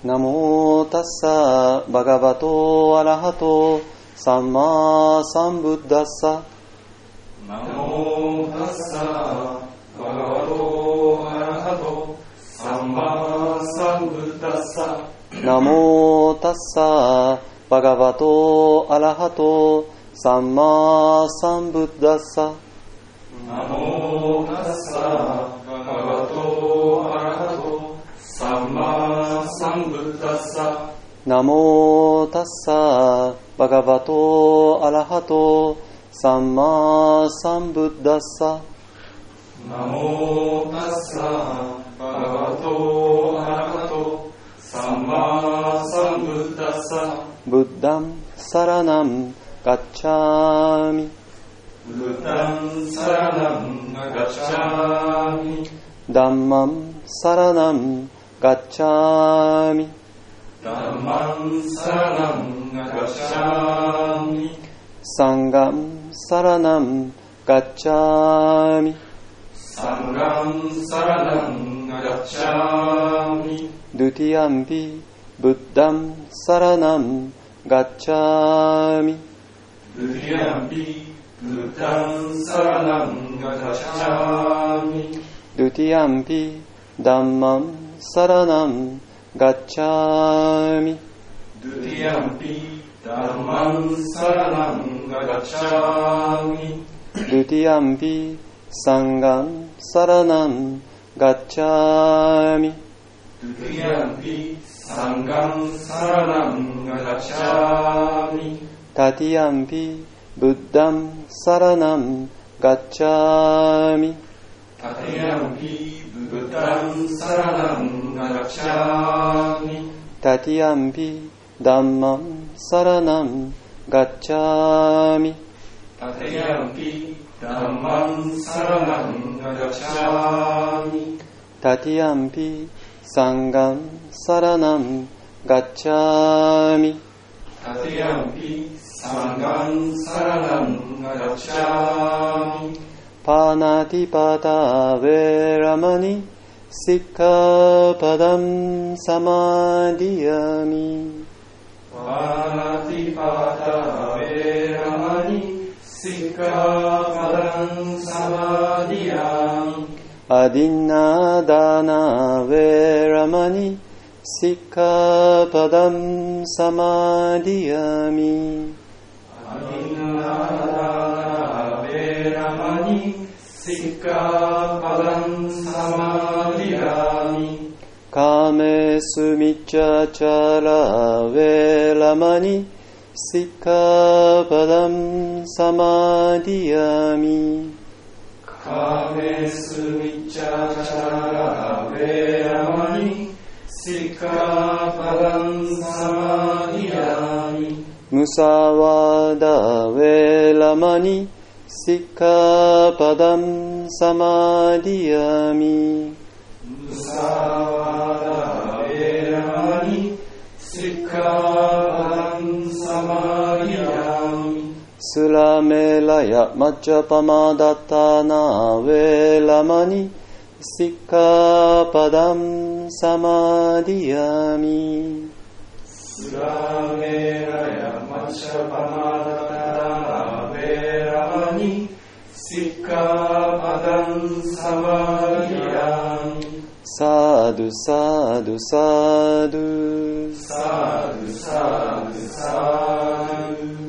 ナモタッサバガバトアラハトサンマサンブッダッサ。 ナモタッサバガバトアラハトサンマサンブッダッサ。 ナモタッサバガバトアラハトサンマサンブッダッサ。 ナモタッサバガバトアラハトサンマサンブッダッサ。 ナモタッサバガバトアラハトサンマサンブッダッサ。 ナモタッサバガバトアラハトサンマサンブッダッサ。 ブッダンサラナンガッチャーミ。 ブッダンサラナンガッチャーミ。 ダンマンサラナンガッチャーミ。 ダンマンサラナンガッチャーミ。 サンガンサラナンガッチャーミ。 サンガンサラナンガッチャーミ。 ドゥティアンピブッダンサラナンガッチャーミ。 ドゥティアンピブッダンサラナンガッチャーミ。 ドゥティアンピダンマンサラナンガッチャーミ。 ドゥティアンピダンマンサラナンガッチャーミ。 ドゥティアンピサンガンサラナンガッチャーミ。 ドゥティアンピサンガンサラナンガッチャーミ。 タティアンピブッダンサラナンガッチャーミ。 タティアンピブッダンサラナンガッチャーミ。 タティアンピダンマンサラナンガッチャーミ。 タティアンピダンマンサラナンガッチャーミ。 タティアンピサンガンサラナンガッチャーミ。 タティアンピサンガンサラナンガッチャーミ。 パナティパタヴェラマニシッカパダンサマディアミ。 パナティパタヴェラマニシッカパダンサマディアミ。 アディナダナヴェラマニシッカパダンサマディアミ。 アディナダナヴェラマニシッカパダンサマディアミ。 カメスミチャチャラヴェラマニシッカパダンサマディアミ。 カメスミチャチャラヴェラマニシッカパダンサマディアミ。 ムサワダヴェラマニシッカパダンサマディアミ。 ムサワダヴェラマニシッカパダンサマディアミ。 スラメラヤマチャパマダタナヴェラマニシッカパダンサマディアミ。 スラメラヤマチャパマダタナヴェラマニシッカパダンサマディアミ。 サドゥサドゥサドゥサドゥサドゥサドゥ。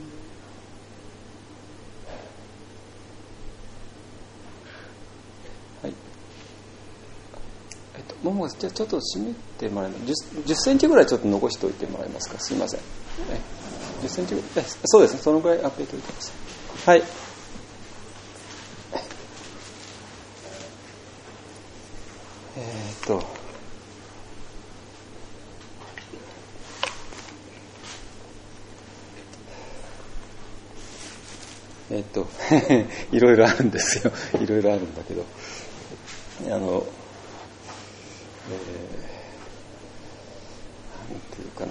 ももじゃあちょっと閉めてもらえます。10センチぐらいちょっと残しておいてもらえますか。すいません。10センチぐらい。そうですね。そのぐらい開けておいてください。はい。いろいろあるんですよ。いろいろあるんだけど、なんていうか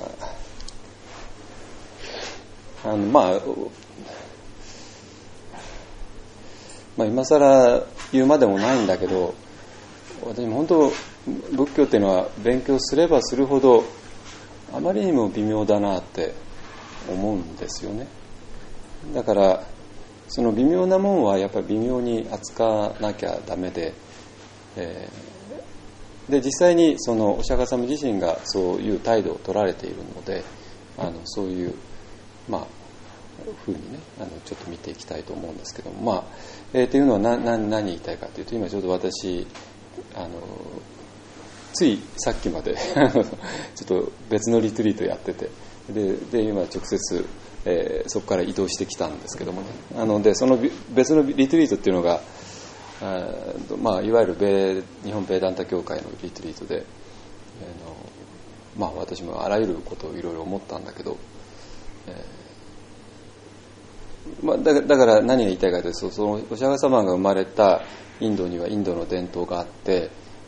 な、まあ今更言うまでもないんだけど、 私も本当仏教っていうのは勉強すればするほどあまりにも微妙だなって思うんですよね。だからその微妙なもんはやっぱり微妙に扱わなきゃダメで、で実際にそのお釈迦様自身がそういう態度を取られているので、そういう風にねちょっと見ていきたいと思うんですけども、っていうのは何言いたいかというと、今ちょうど私ついさっきまでちょっと別のリトリートやってて、で今直接、そこから移動してきたんですけどもね、でその別のリトリートっていうのがいわゆる日本ベーダンタ協会のリトリートで、私もあらゆることをいろいろ思ったんだけど、だから何が言いたいかというと、そのお釈迦様が生まれたインドにはインドの伝統があって、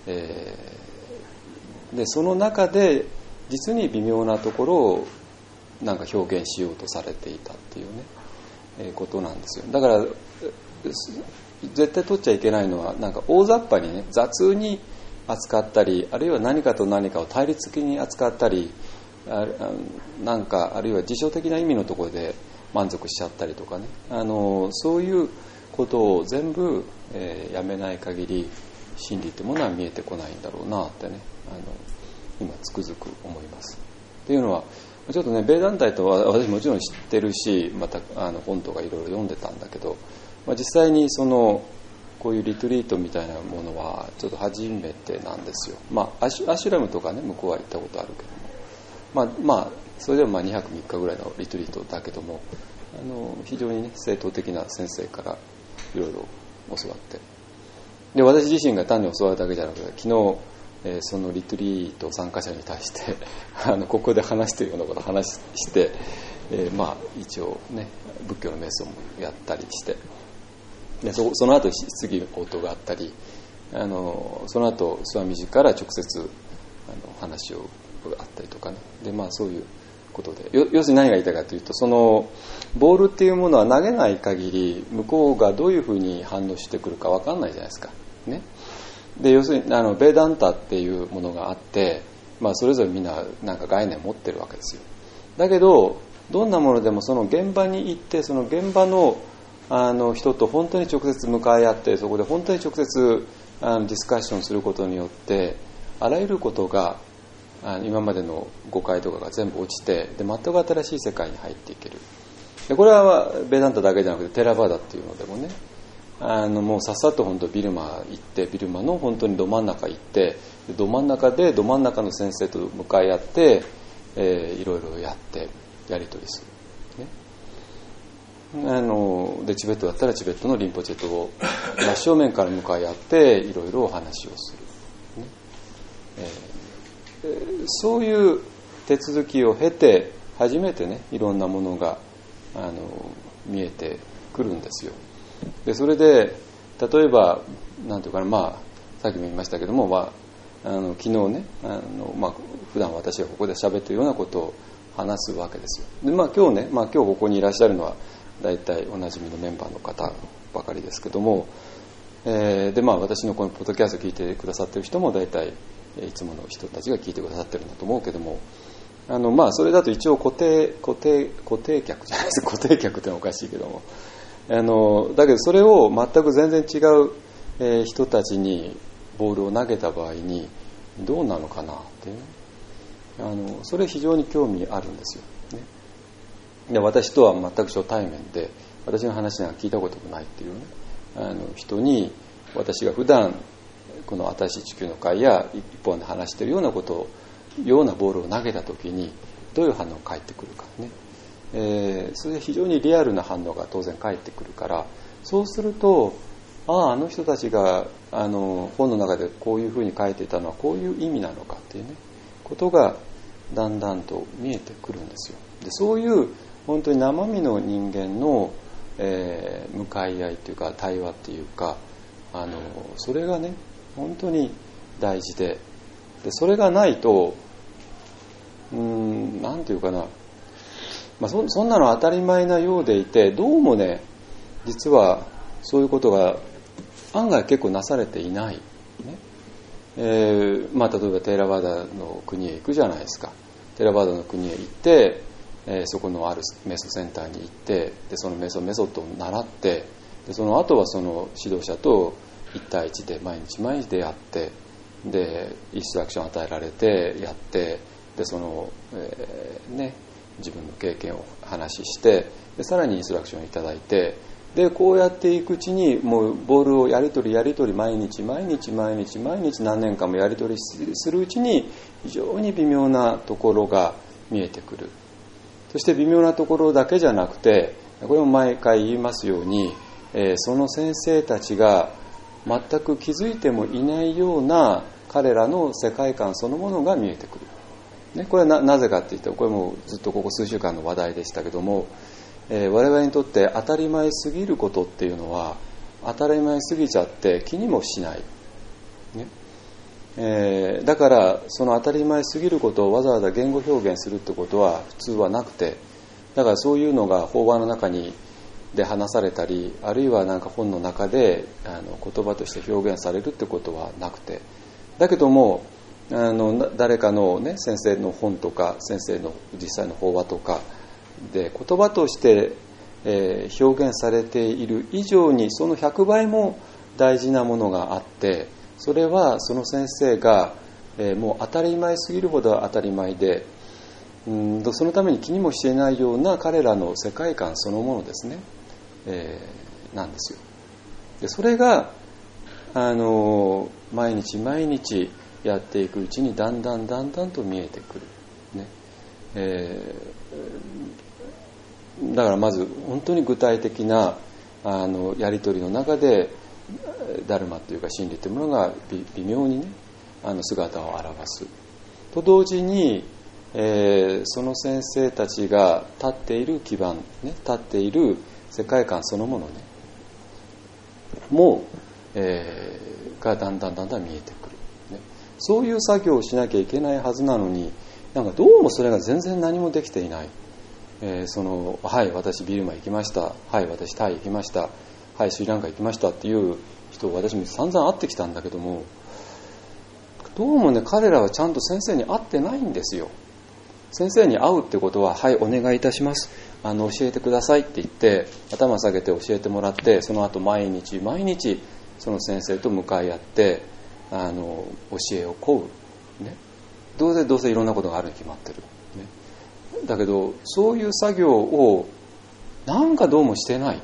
でその中で実に微妙なところをなんか表現しようとされていたっていうね、ことなんですよ。だから絶対取っちゃいけないのは、なんか大雑把にね雑に扱ったり、あるいは何かと何かを対立的に扱ったり、なんかあるいは辞書的な意味のところで満足しちゃったりとかね、そういうことを全部、やめない限り真理ってものは見えてこないんだろうなってね、今つくづく思います。っていうのはちょっとね、ベーダンタイとは私もちろん知ってるし、また本とかいろいろ読んでたんだけど、実際にこういうリトリートみたいなものはちょっと初めてなんですよ。アシュラムとかね向こうは行ったことあるけども、それでも2泊3日ぐらいのリトリートだけども、非常にね正統的な先生からいろいろ教わって、で私自身が単に教わるだけじゃなくて、昨日そのリトリート参加者に対してここで話しているようなことを話して、一応ね仏教の瞑想もやったりして、でその後質疑応答があったり、その後スワミジから直接話をあったりとかね、でそういうことで、要するに何が言いたいかというと、そのボールっていうものは投げない限り向こうがどういうふうに反応してくるか分かんないじゃないですかね。で要するにベーダンタっていうものがあって、それぞれみんななんか概念を持ってるわけですよ。だけどどんなものでもその現場に行って、その現場の人と本当に直接向かい合って、そこで本当に直接ディスカッションすることによって、あらゆることが今までの誤解とかが全部落ちて、で全く新しい世界に入っていける。でこれはベーダンタだけじゃなくてテラバダっていうのでもね、もうさっさと本当ビルマ行って、ビルマの本当にど真ん中行って、ど真ん中でど真ん中の先生と向かい合って、いろいろやってやり取りする、でチベットだったらチベットのリンポチェと真正面から向かい合っていろいろお話をする、そういう手続きを経て初めてねいろんなものが見えてくるんですよ。でそれで例えばなんていうかな、さっきも言いましたけども、昨日ね普段私がここで喋っているようなことを話すわけですよ。で今日ね、今日ここにいらっしゃるのは大体おなじみのメンバーの方ばかりですけども、で私のこのポッドキャストを聞いてくださっている人も大体いつもの人たちが聞いてくださってるんだと思うけども、それだと一応固定客じゃないですか。固定客ってのはおかしいけども、だけどそれを全く全然違う、人たちにボールを投げた場合にどうなのかなっていうね、それ非常に興味あるんですよ、ね。で私とは全く初対面で、私の話なんか聞いたこともないっていうね、人に私が普段この新しい地球の会や一本で話しているようなことを、ようなボールを投げた時にどういう反応が返ってくるかね、それで非常にリアルな反応が当然返ってくるから、そうするとあの人たちが本の中でこういうふうに書いていたのはこういう意味なのかっていうねことがだんだんと見えてくるんですよ。でそういう本当に生身の人間の、向かい合いというか対話っていうか、それがね本当に大事で、それがないとなんていうかな、そんなの当たり前なようでいて、どうもね実はそういうことが案外結構なされていない、ね。 例えばテーラバーダの国へ行くじゃないですか。テーラバーダの国へ行って、そこのあるメソセンターに行って、でそのメソッドを習って、でその後はその指導者と1対1で毎日出会って、でインストラクションを与えられてやって、でその、自分の経験を話してでさらにインストラクションをいただいて、でこうやっていくうちにもうボールをやり取り毎日何年間もやり取りするうちに非常に微妙なところが見えてくる。そして微妙なところだけじゃなくて、これも毎回言いますように、その先生たちが全く気づいてもいないような彼らの世界観そのものが見えてくる。これは なぜかって言って、これもずっとここ数週間の話題でしたけども、我々にとって当たり前すぎることっていうのは当たり前すぎちゃって気にもしない、だからその当たり前すぎることをわざわざ言語表現するってことは普通はなくて、だからそういうのが法話の中で話されたり、あるいはなんか本の中で言葉として表現されるってことはなくて、だけども誰かの、先生の本とか先生の実際の法話とかで言葉として、表現されている以上にその100倍も大事なものがあって、それはその先生が、もう当たり前すぎるほど当たり前で、そのために気にもしていないような彼らの世界観そのものですね、なんですよ。でそれが毎日やっていくうちにだんだんと見えてくる、だからまず本当に具体的なやり取りの中でダルマというか真理というものが微妙に姿を現すと同時に、その先生たちが立っている基盤、立っている世界観そのものもがだんだん見えてくる、そういう作業をしなきゃいけないはずなのに、なんかどうもそれが全然何もできていない。はい私ビルマ行きました、はい私タイ行きました、はいスリランカ行きましたっていう人を私も散々会ってきたんだけども、どうもね彼らはちゃんと先生に会ってないんですよ。先生に会うってことは、はいお願いいたします、教えてくださいって言って頭下げて教えてもらって、その後毎日その先生と向かい合って教えを請う、どうせいろんなことがあるに決まってる、だけどそういう作業をなんかどうもしてない。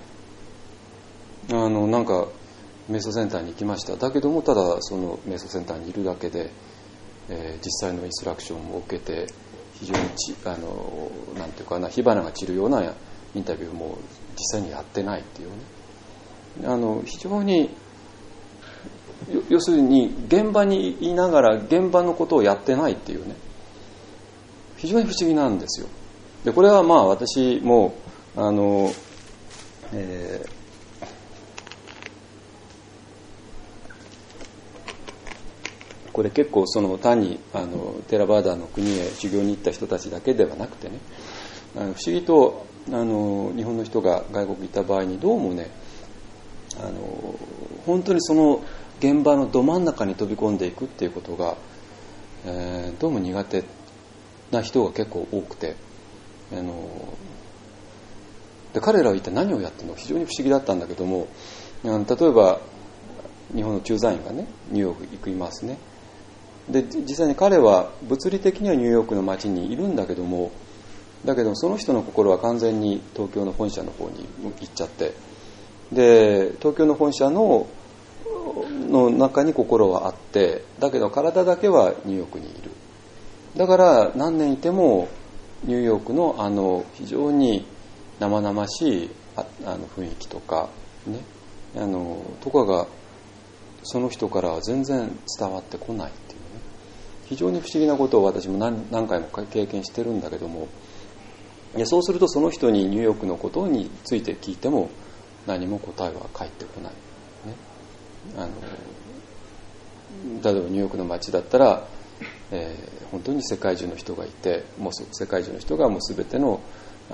なんかメソセンターに行きました、だけどもただそのメソセンターにいるだけで、実際のインストラクションを受けて非常になんていうかな、火花が散るようなインタビューも実際にやってないっていうね、非常に要するに現場にいながら現場のことをやってないっていうね、非常に不思議なんですよ。でこれはまあ私もこれ結構単にテラバーダの国へ修行に行った人たちだけではなくてね、不思議と日本の人が外国に行った場合にどうもね本当にその現場のど真ん中に飛び込んでいくっていうことが、どうも苦手な人が結構多くて、で彼らは一体何をやってるのか非常に不思議だったんだけども、例えば日本の駐在員がねニューヨーク行きますね。で実際に彼は物理的にはニューヨークの街にいるんだけども、その人の心は完全に東京の本社の方に行っちゃって、で東京の本社の中に心はあって、だけど体だけはニューヨークにいる。だから何年いてもニューヨークの非常に生々しい雰囲気とかね、とかがその人からは全然伝わってこないっていうね、非常に不思議なことを私も何回も経験してるんだけども、そうするとその人にニューヨークのことについて聞いても何も答えは返ってこない、例えばニューヨークの街だったら、本当に世界中の人がいて、もう世界中の人がもう全ての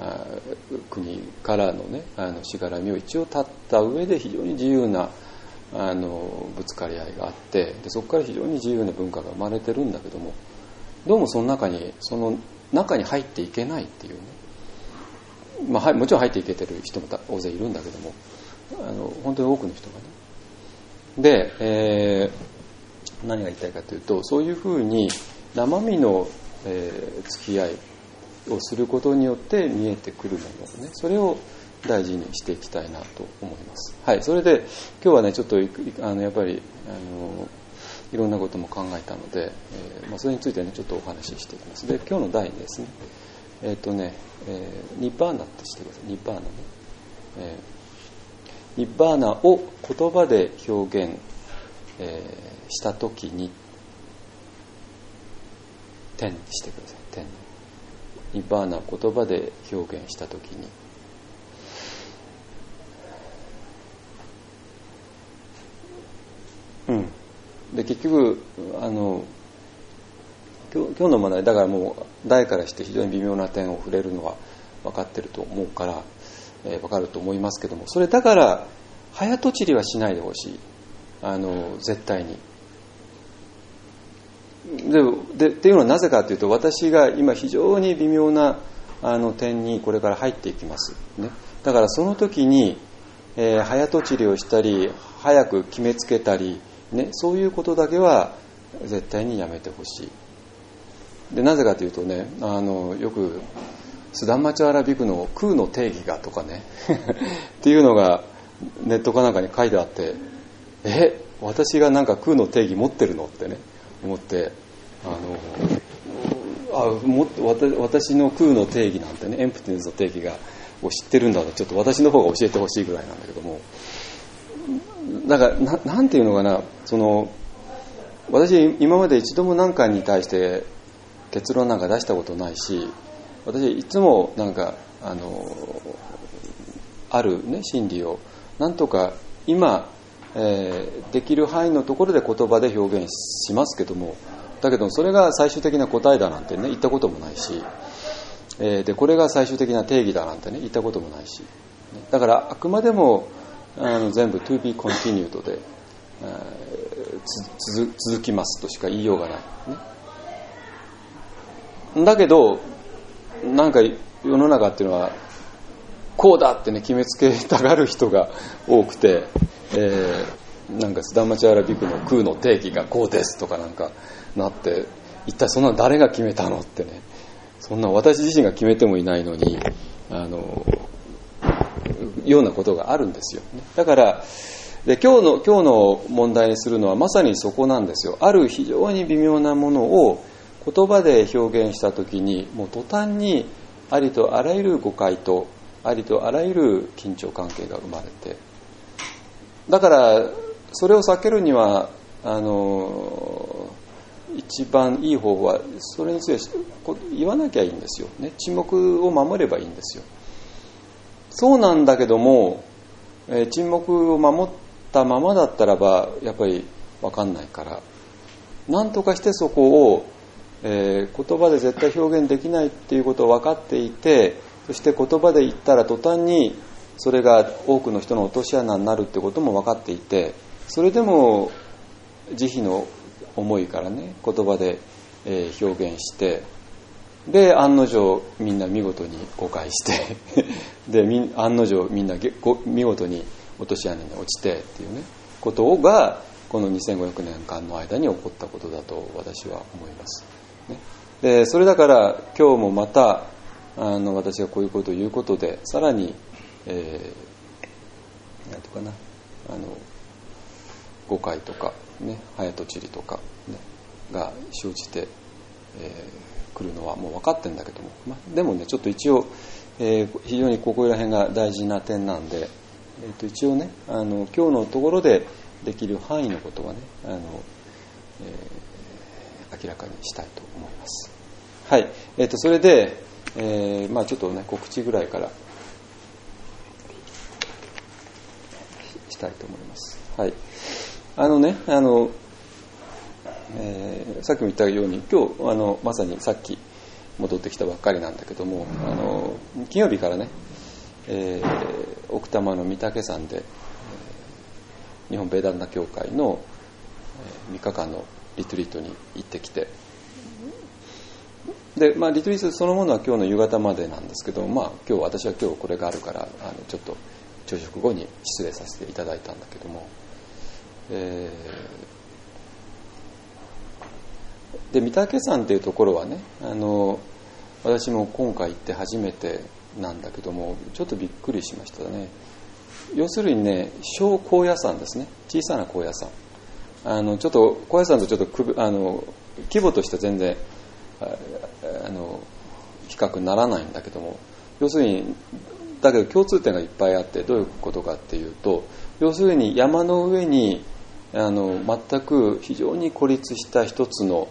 国からのねしがらみを一応立った上で非常に自由なぶつかり合いがあって、でそこから非常に自由な文化が生まれてるんだけども、どうもその中に入っていけないっていうね、もちろん入っていけてる人も大勢いるんだけども、本当に多くの人がね。で、何が言いたいかというと、そういうふうに生身の、付き合いをすることによって見えてくるものね、それを大事にしていきたいなと思います。はい、それで今日はねちょっとやっぱりいろんなことも考えたので、それについてねちょっとお話ししていきます。で今日の題にですね、ニッバーナって知ってください。ニッバーナね、ニッバーナを言葉で表現、したときに点にしてください。点。ニッバーナを言葉で表現したときに、で結局今日の問題だからもう題からして非常に微妙な点を触れるのは分かってると思うから、分かると思いますけども、それだから早とちりはしないでほしい、絶対に。でっていうのはなぜかというと、私が今非常に微妙な点にこれから入っていきます、ね、だからその時に、早とちりをしたり早く決めつけたりね、そういうことだけは絶対にやめてほしい。でなぜかというとね、よくスダンマチャーラビクの空の定義がとかねっていうのがネットかなんかに書いてあって、私がなんか空の定義持ってるのってね思って、私の空の定義なんてね、エンプティネスの定義を知ってるんだと、ちょっと私の方が教えてほしいぐらいなんだけども、だからなんていうのかな、私今まで一度も何かに対して結論なんか出したことないし、私いつもなんかあるね真理をなんとか今、できる範囲のところで言葉で表現しますけども、だけどそれが最終的な答えだなんてね言ったこともないし、でこれが最終的な定義だなんてね言ったこともないし、だからあくまでも全部 to be continued で、続きますとしか言いようがない、ね、だけどなんか世の中っていうのはこうだってね決めつけたがる人が多くて、なんかスダンマチャーラビクの空の定義がこうですとかなんかなって、一体そんなの誰が決めたのってね、そんな私自身が決めてもいないのにようなことがあるんですよ、ね、だからで今日の問題にするのはまさにそこなんですよ。ある非常に微妙なものを言葉で表現したときに、もう途端にありとあらゆる誤解とありとあらゆる緊張関係が生まれて、だからそれを避けるには一番いい方法はそれについて言わなきゃいいんですよ、ね、沈黙を守ればいいんですよ。そうなんだけども、沈黙を守ったままだったらばやっぱり分かんないから、なんとかしてそこを、言葉で絶対表現できないっていうことを分かっていて、そして言葉で言ったら途端にそれが多くの人の落とし穴になるってことも分かっていて、それでも慈悲の思いからね言葉で、表現して、で案の定みんな見事に誤解してで案の定みんな見事に落とし穴に落ちてっていうねことがこの2500年間の間に起こったことだと私は思います、ね、でそれだから今日もまた私がこういうことを言うことでさらに、なんていうかな誤解とか、ね、早とちりとか、ね、が生じて、来るのはもう分かってるんだけども、でもねちょっと一応、非常にここら辺が大事な点なんで、一応ね今日のところでできる範囲のことはね明らかにしたいと思います。はい、それで、ちょっとね告知ぐらいからしたいと思います。はい、さっきも言ったように今日まさにさっき戻ってきたばっかりなんだけども、金曜日からね、奥多摩の御嶽山で、 日本ベーダンタ協会の3日間のリトリートに行ってきて、で、リトリートそのものは今日の夕方までなんですけど、私は今日これがあるからちょっと朝食後に失礼させていただいたんだけども、で御嶽山っていうところはね、私も今回行って初めてなんだけども、ちょっとびっくりしましたね。要するにね、小高野山ですね、小さな高野山。ちょっと高野山とちょっと規模としては全然比較にならないんだけども、要するにだけど共通点がいっぱいあって、どういうことかっていうと、要するに山の上に全く非常に孤立した一つの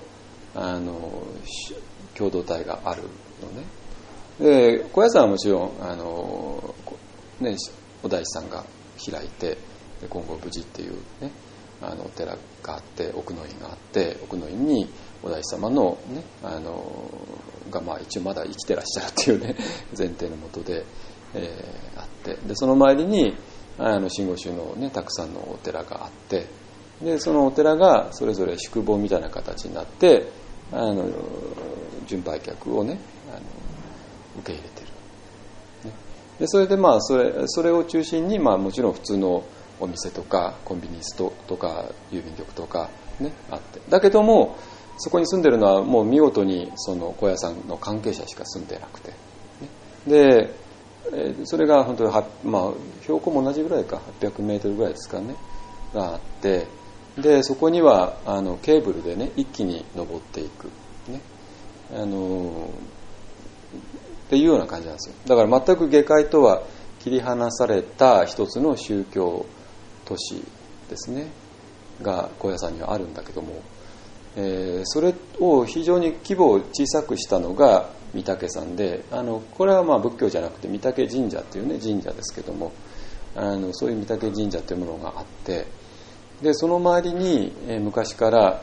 共同体があるのね。で高野山はもちろんお大師さんが開いて、金剛無事っていうねお寺があって、奥の院があって、奥の院にお大師様のねが一応まだ生きてらっしゃるっていうね前提のもとで、あって、でその周りに真言宗のねたくさんのお寺があって、でそのお寺がそれぞれ宿坊みたいな形になって巡拝客をね受け入れてる、ね、でそれでそれを中心にもちろん普通のお店とかコンビニストとか郵便局とかねあって、だけどもそこに住んでるのはもう見事にその高野山の関係者しか住んでなくて、ね、でそれが本当に標高も同じぐらいか、800メートルぐらいですかねがあって、でそこにはケーブルでね一気に登っていく、ね、っていうような感じなんですよ。だから全く下界とは切り離された一つの宗教都市ですねが高野山にはあるんだけども、それを非常に規模を小さくしたのが御嶽山で、これは仏教じゃなくて御嶽神社っていうね神社ですけども、そういう御嶽神社というものがあって、でその周りに、昔から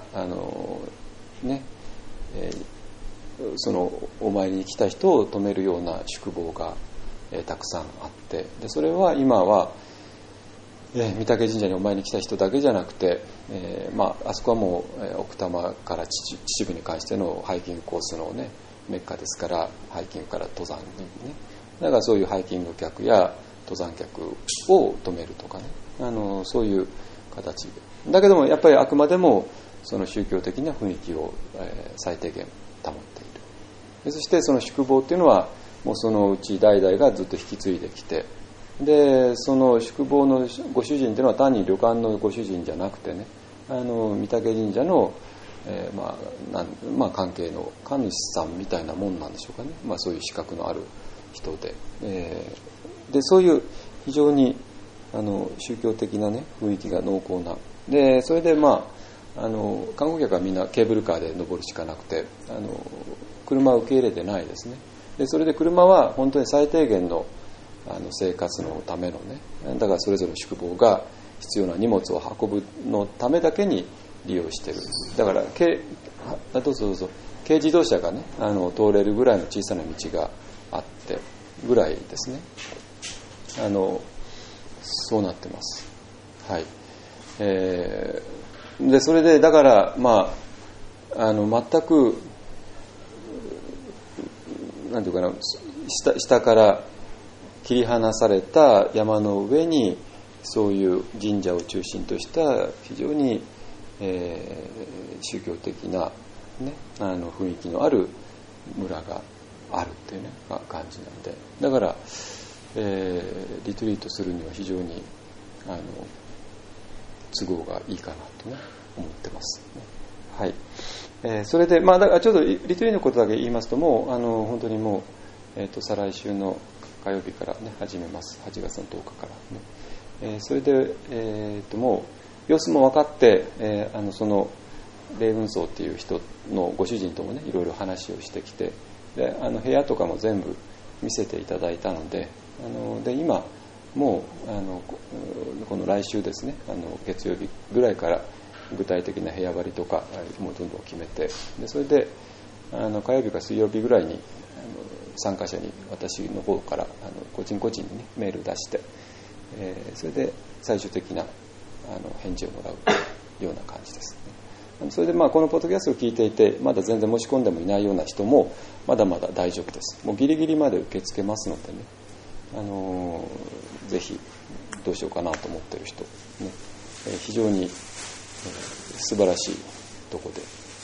そのお参りに来た人を泊めるような宿坊が、たくさんあって、でそれは今は、御嶽神社にお参りに来た人だけじゃなくて、あそこはもう奥多摩から秩父に関してのハイキングコースのねメッカですから、ハイキングから登山にね、だからそういうハイキング客や登山客を泊めるとかね、そういう形で、だけどもやっぱりあくまでもその宗教的な雰囲気を、最低限保っている。でそしてその宿坊っていうのはもうそのうち代々がずっと引き継いできて、でその宿坊のご主人っていうのは単に旅館のご主人じゃなくてね、御嶽神社の、関係の神主さんみたいなもんなんでしょうかね、そういう資格のある人で、でそういう非常に宗教的なね雰囲気が濃厚なで、それで観光客はみんなケーブルカーで登るしかなくて、車を受け入れてないですね。でそれで車は本当に最低限の生活のためのね、だからそれぞれ宿坊が必要な荷物を運ぶのためだけに利用してる。だから軽自動車がね通れるぐらいの小さな道があってぐらいですね。そうなってます。はい。でそれでだから全くなんていうかな、下から切り離された山の上にそういう神社を中心とした非常に、宗教的な、ね、雰囲気のある村があるっていうね感じなんで、だから、リトリートするには非常に都合がいいかなとね思ってます、ね。はい。それでだからちょっとリトリートのことだけ言いますと、もう本当にもう再来週の火曜日からね始めます。8月の10日からね。それでもう様子も分かって、その霊雲荘っていう人のご主人ともねいろいろ話をしてきて、で部屋とかも全部見せていただいたので、で今もうこの来週ですね、月曜日ぐらいから具体的な部屋割りとかもうどんどん決めて、でそれで火曜日か水曜日ぐらいに参加者に私の方から個人個人に、ね、メール出して、それで最終的な返事をもらうような感じですね。それでこのポッドキャストを聞いていてまだ全然申し込んでもいないような人もまだまだ大丈夫です。もうギリギリまで受け付けますのでね、ぜひどうしようかなと思っている人、ね、非常に、素晴らしいとこ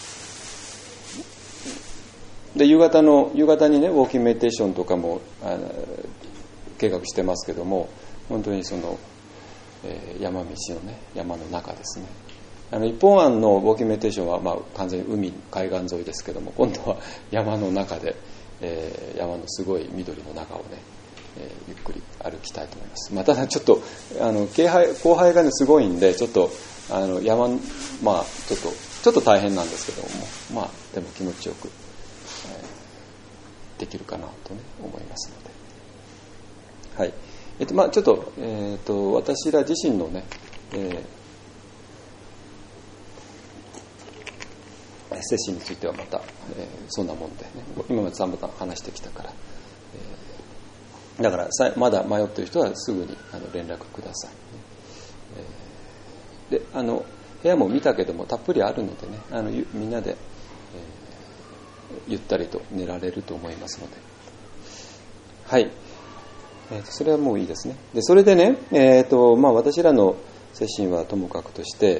で夕方にねウォーキングメディテーションとかも計画してますけども、本当にその、山道のね山の中ですね。一本案のウォーキングメディテーションは完全に海岸沿いですけども、今度は山の中で、山のすごい緑の中をね、ゆっくり歩きたいと思います。ただちょっと降灰がねすごいんでちょっと山ちょっと大変なんですけども、でも気持ちよく、できるかなとね思いますので、はい。ちょっと、私ら自身のね、精神についてはまた、そんなもんでね、今まで3分話してきたから、だからまだ迷っている人はすぐに連絡ください、で部屋も見たけどもたっぷりあるのでねみんなで、ゆったりと寝られると思いますので、はい。それはもういいですね。でそれでね、私らの精神はともかくとして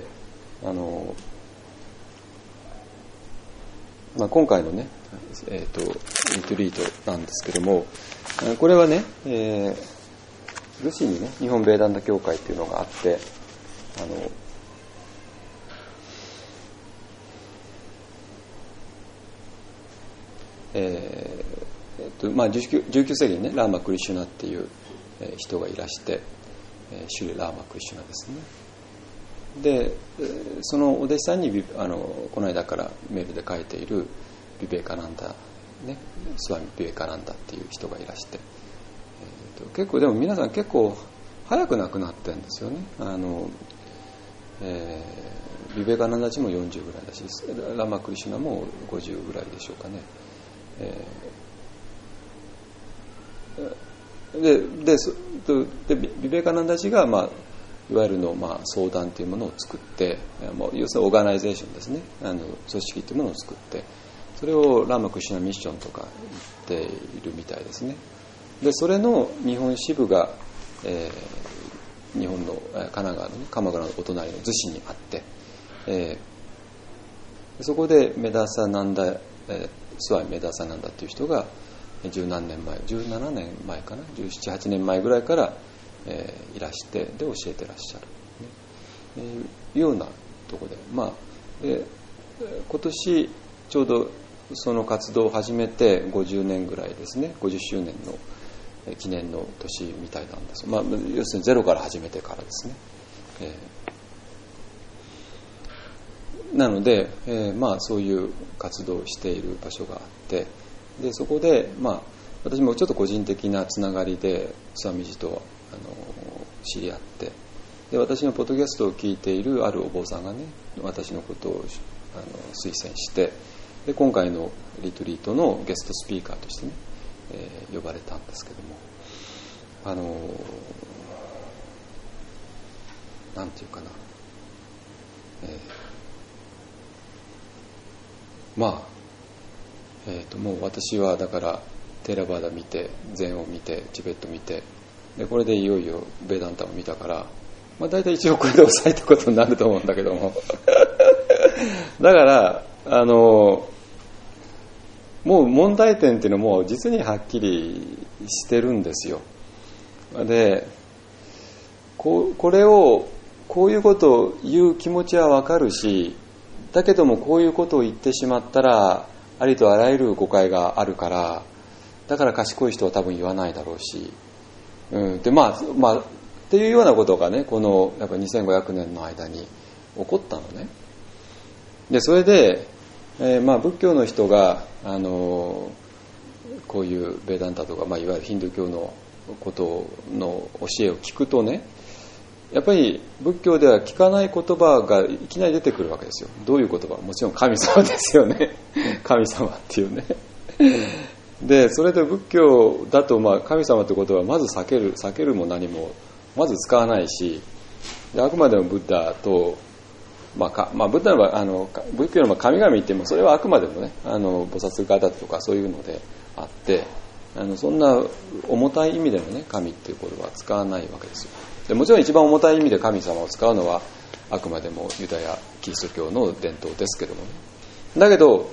今回のね、リトリートなんですけども、これはね、逗子にね日本ベーダンタ協会っていうのがあって19世紀にねラーマ・クリシュナっていう人がいらして、シュリ・ラーマ・クリシュナですね。でそのお弟子さんにこの間からメールで書いているビベカナンダ、ね、スワミ・ビベカナンダっていう人がいらして、結構でも皆さん結構早く亡くなってるんですよね。ビベカナンダちも40ぐらいだしラーマ・クリシュナも50ぐらいでしょうかね。でビベカナンダ氏が、いわゆるの、相談というものを作って、要するにオーガナイゼーションですね、組織というものを作って、それをラーマクリシュナミッションとか言っているみたいですね。でそれの日本支部が、日本の神奈川の、ね、鎌倉のお隣の逗子にあって、そこでメダサナンダ、スワミ・メダサナンダという人が17年前17年前かな17、8年前ぐらいから、いらしてで教えてらっしゃる、いうようなところで、今年ちょうどその活動を始めて50年ぐらいですね。50周年の記念の年みたいなんです。要するにゼロから始めてからですね。なので、そういう活動をしている場所があって、でそこで、私もちょっと個人的なつながりでスワミジと知り合って、で私のポッドキャストを聞いているあるお坊さんがね私のことを推薦して、で今回のリトリートのゲストスピーカーとしてね、呼ばれたんですけども、なんていうかな、もう私はだからテーラバーダ見て禅を見てチベット見て、でこれでいよいよベーダンタを見たから、大体一応これで抑えたことになると思うんだけどもだからもう問題点っていうのも実にはっきりしてるんですよ。でこれをこういうことを言う気持ちはわかるし、だけどもこういうことを言ってしまったらありとあらゆる誤解があるから、だから賢い人は多分言わないだろうし、でっていうようなことがねこのやっぱ2500年の間に起こったのね。でそれで、仏教の人がこういうベーダンタとか、いわゆるヒンドゥー教のことの教えを聞くとね、やっぱり仏教では聞かない言葉がいきなり出てくるわけですよ。どういう言葉？もちろん神様ですよね神様っていうねでそれで仏教だと神様って言葉はまず避けるも何もまず使わないし、 であくまでもブッダと、ブッダの仏教の神々ってもそれはあくまでもね菩薩方とかそういうのであってそんな重たい意味でのね神っていうことは使わないわけですよ。でもちろん一番重たい意味で神様を使うのはあくまでもユダヤキリスト教の伝統ですけどもね。だけど、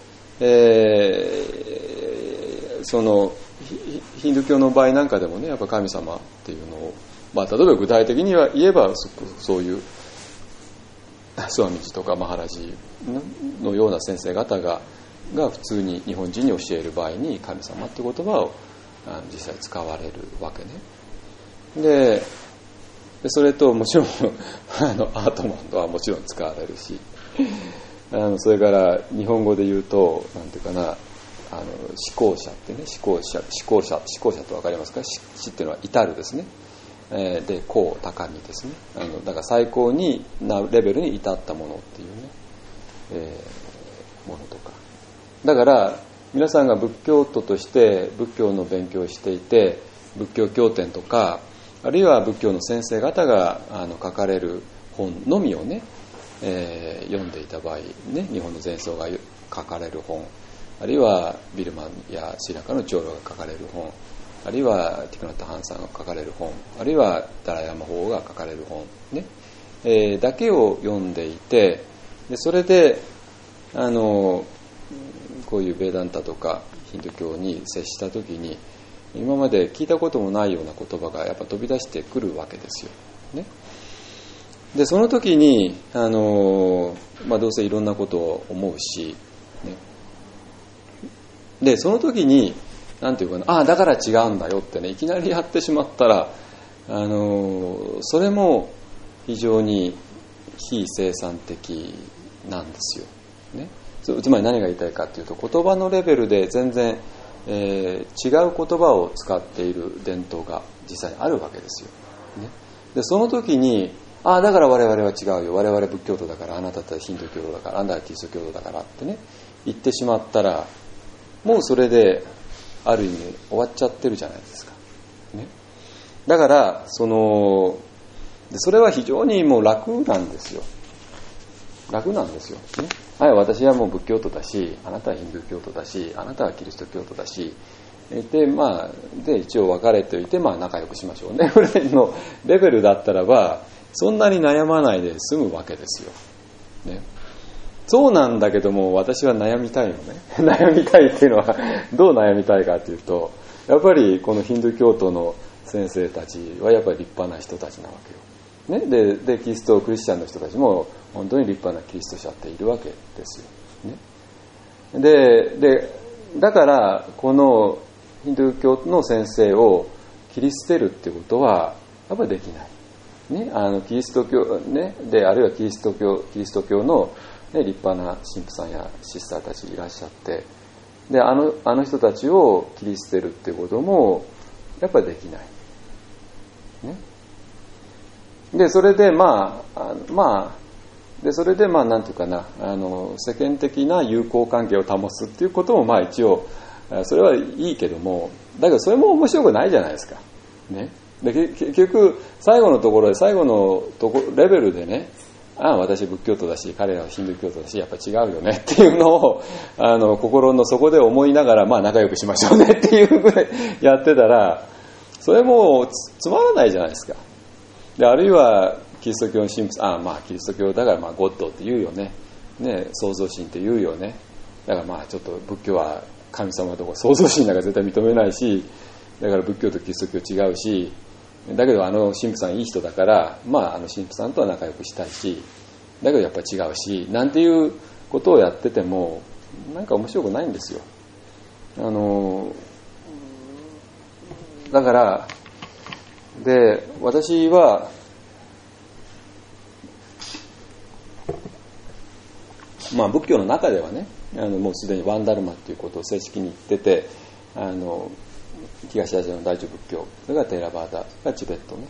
そのヒンドゥー教の場合なんかでもねやっぱ神様っていうのを、例えば具体的には言えばそういうスワミジとかマハラジのような先生方が普通に日本人に教える場合に神様って言葉を実際使われるわけね。でそれともちろんアートマンとはもちろん使われるしそれから日本語で言うとなんていうかな思考者ってね思考者と分かりますか。思っていうのは至るですね。で高高みですね。だから最高になレベルに至ったものっていうね、ものとか。だから皆さんが仏教徒として仏教の勉強をしていて仏教経典とかあるいは仏教の先生方が書かれる本のみをね、読んでいた場合ね日本の禅僧が書かれる本あるいはビルマンやシリランカの長老が書かれる本あるいはティクナッタ・ハンさんが書かれる本あるいはダライ・ラマ法王が書かれる本、ねだけを読んでいてでそれでこういうベーダンタとかヒンドゥー教に接した時に今まで聞いたこともないような言葉がやっぱ飛び出してくるわけですよ、ね、でその時にどうせいろんなことを思うし、ね、でその時になんていうかなだから違うんだよってねいきなりやってしまったらそれも非常に非生産的なんですよ、ね、つまり何が言いたいかというと言葉のレベルで全然、違う言葉を使っている伝統が実際にあるわけですよ、ね、でその時にだから我々は違うよ我々仏教徒だからあなたたちヒンドゥー教徒だからあなたはキリスト教徒だからってね言ってしまったらもうそれである意味終わっちゃってるじゃないですか、ね、だからそれは非常にもう楽なんですよ、ね、はい、私はもう仏教徒だしあなたはヒンドゥー教徒だしあなたはキリスト教徒だしで一応別れておいて仲良くしましょうねぐらいのレベルだったらばそんなに悩まないで済むわけですよ、ね、そうなんだけども私は悩みたいのね悩みたいっていうのはどう悩みたいかというとやっぱりこのヒンドゥー教徒の先生たちはやっぱり立派な人たちなわけよ、ね、でキリストクリスチャンの人たちも本当に立派なキリスト者っているわけですよ、ね、でだからこのヒンドゥー教の先生を切り捨てるっていうことはやっぱりできない、ね、キリスト教、ね、であるいはキリスト教の立派な神父さんやシスターたちいらっしゃってであの人たちを切り捨てるっていうこともやっぱりできない、ね、でそれでなんていうかな世間的な友好関係を保つっていうことも一応それはいいけどもだけどそれも面白くないじゃないですか、ね、で結局最後のレベルでね私仏教徒だし彼らはヒンドゥー教徒だしやっぱ違うよねっていうのを心の底で思いながら仲良くしましょうねっていうぐらいやってたらそれもつまらないじゃないですか。であるいはキリスト教の神父キリスト教だからゴッドって言うよね、創造神って言うよね。だからちょっと仏教は神様とか創造神なんか絶対認めないしだから仏教とキリスト教違うしだけど神父さんいい人だから神父さんとは仲良くしたいしだけどやっぱり違うしなんていうことをやっててもなんか面白くないんですよ。だからで私は仏教の中ではねもうすでにワンダルマっていうことを正式に言ってて東アジアの大乗仏教それからテーラバーダそれからチベット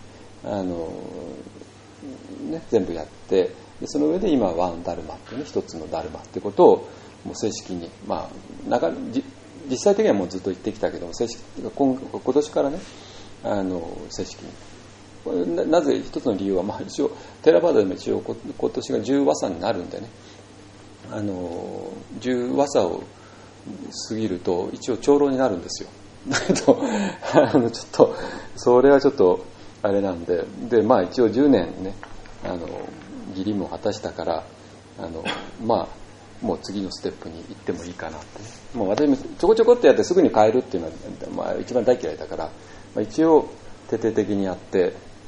ね全部やってでその上で今ワンダルマってね一つのダルマってことをもう正式に実際的にはもうずっと言ってきたけど正式今年からね正式になぜ一つの理由は、一応テラバーダでも一応今年が10和差になるんでね、10和差を過ぎると一応長老になるんですよ。だけどちょっとそれはちょっとあれなんで、一応10年ね義理も果たしたからもう次のステップに行ってもいいかなって、ね、もう私もちょこちょこってやってすぐに変えるっていうのは、一番大嫌いだから、一応徹底的にやって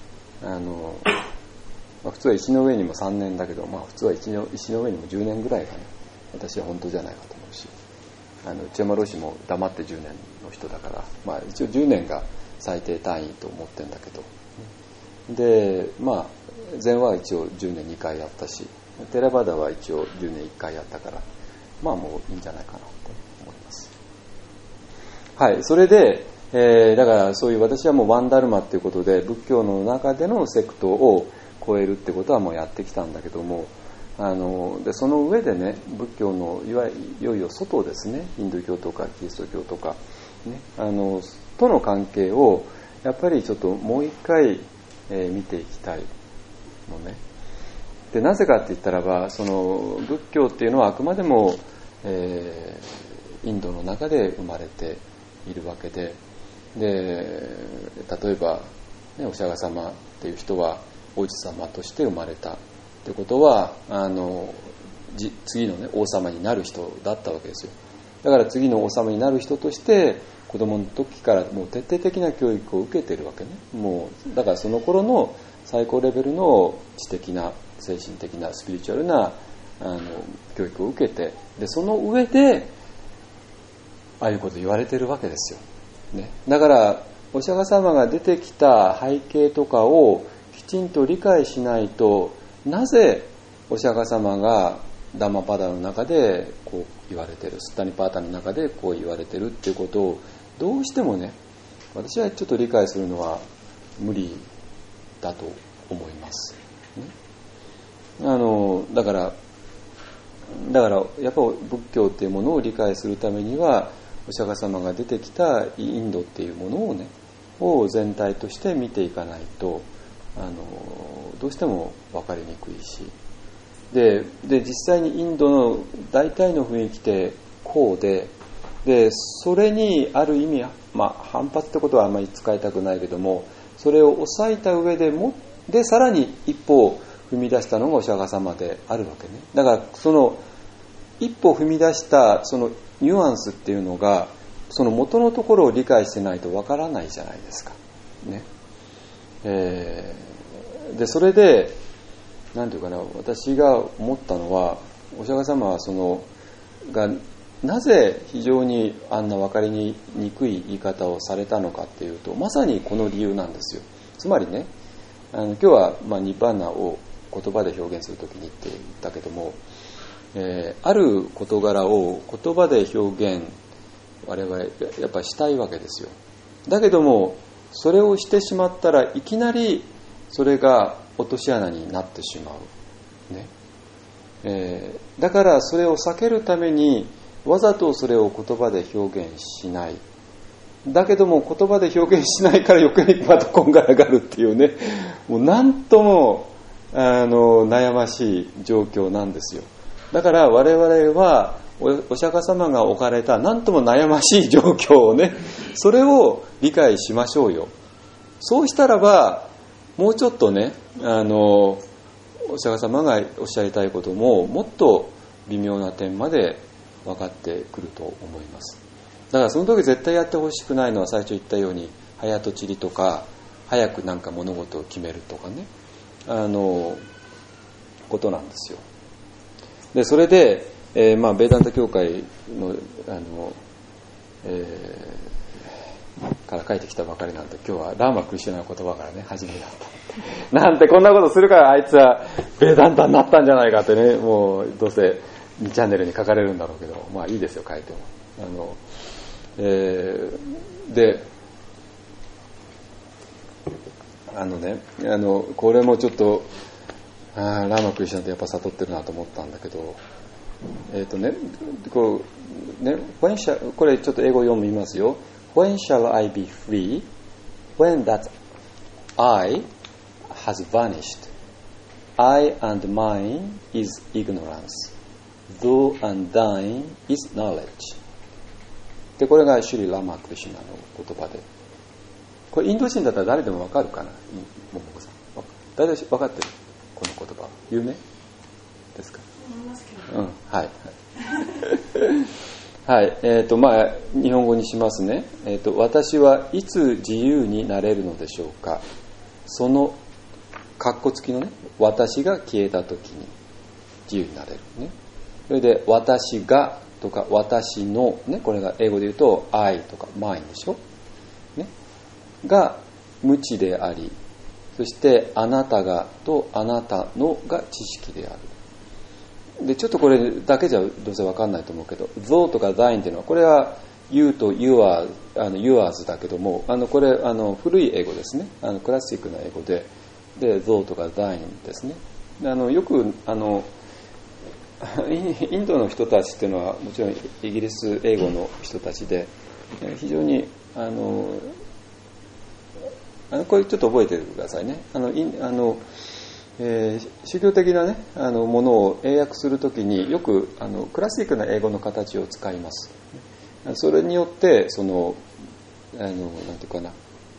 普通は石の上にも3年だけど、普通は石の上にも10年ぐらいがね、私は本当じゃないかと思うし、内山老師も黙って10年の人だから、一応10年が最低単位と思ってるんだけど、で禅は一応10年2回やったし、テラバダは一応10年1回やったから、もういいんじゃないかなと思います。はい、それで、だからそういう私はもうワンダルマっていうことで仏教の中でのセクトを超えるってことはもうやってきたんだけども、でその上でね、仏教のいよいよ外ですね、ヒンドゥー教とかキリスト教とか、ね、との関係をやっぱりちょっともう一回、見ていきたいのね。でなぜかって言ったらば、その仏教っていうのはあくまでも、インドの中で生まれているわけで、例えば、お釈迦様っていう人は王子様として生まれたってことは次の、ね、王様になる人だったわけですよ。だから次の王様になる人として子供の時からもう徹底的な教育を受けているわけね。もうだからその頃の最高レベルの知的な精神的なスピリチュアルな教育を受けて、でその上でああいうこと言われているわけですよ、ね、だからお釈迦様が出てきた背景とかをきちんと理解しないと、なぜお釈迦様がダンマパダの中でこう言われている、スッタニパータの中でこう言われているっていうことをどうしてもね、私はちょっと理解するのは無理だと思います、ね、だからやっぱり仏教っていうものを理解するためには、お釈迦様が出てきたインドっていうものをね全体として見ていかないとどうしても分かりにくいし、で実際にインドの大体の雰囲気ってこうで、それにある意味、反発ってことはあんまり使いたくないけども、それを抑えた上でさらに一歩踏み出したのがお釈迦様であるわけね。だからその一歩踏み出したそのニュアンスっていうのが、その元のところを理解してないとわからないじゃないですか、ね。でそれでなんていうかな、私が思ったのは、お釈迦様はなぜ非常にあんな分かりにくい言い方をされたのかっていうと、まさにこの理由なんですよ。つまりね、今日はニッバーナを言葉で表現するときにって言ったけども、ある事柄を言葉で表現我々やっぱりしたいわけですよ。だけどもそれをしてしまったらいきなりそれが落とし穴になってしまう、ね。だからそれを避けるためにわざとそれを言葉で表現しない。だけども言葉で表現しないから余計にまたこんがらがるっていうね、もうなんとも悩ましい状況なんですよ。だから我々はお釈迦様が置かれたなんとも悩ましい状況をね、それを理解しましょうよ。そうしたらばもうちょっとね、お釈迦様がおっしゃりたいことももっと微妙な点まで分かってくると思います。だからその時絶対やってほしくないのは、最初言ったように早とちりとか早くなんか物事を決めるとかね、ことなんですよ。でそれで、ベーダンタ教会のから帰ってきたばかりなんで、今日はラーマクリシュナの言葉からね始めようとなんて、こんなことするからあいつはベーダンタになったんじゃないかってね、もうどうせ2チャンネルに書かれるんだろうけど、いいですよ書いても。でこれもちょっとラーマクリシュナってやっぱ悟ってるなと思ったんだけど、これちょっと英語読みますよ。When shall I be free? When that I has vanished. I and mine is ignorance. Thou and thine is knowledge. で、これがシュリ・ラマ・クリシュナの言葉で。これインド人だったら誰でもわかるかな、桃子さん。誰で分かってるこの言葉。有名ですか？うん、はい。はい。まあ、日本語にしますね。私はいつ自由になれるのでしょうか。その、括弧付きのね、私が消えたときに自由になれるね。それで、私がとか私のね、これが英語で言うと I とか mine でしょ、ね、が無知であり、そしてあなたがとあなたのが知識である。で、ちょっとこれだけじゃどうせ分かんないと思うけど、though とか thine っていうのは、これは you と yours だけども、これ古い英語ですね。クラシックな英語で、though とか thine ですね。よくインドの人たちっていうのはもちろんイギリス英語の人たちで、非常にこれちょっと覚えてくださいね。宗教的なねものを英訳するときによくクラシックな英語の形を使います。それによってそのなんていうかな、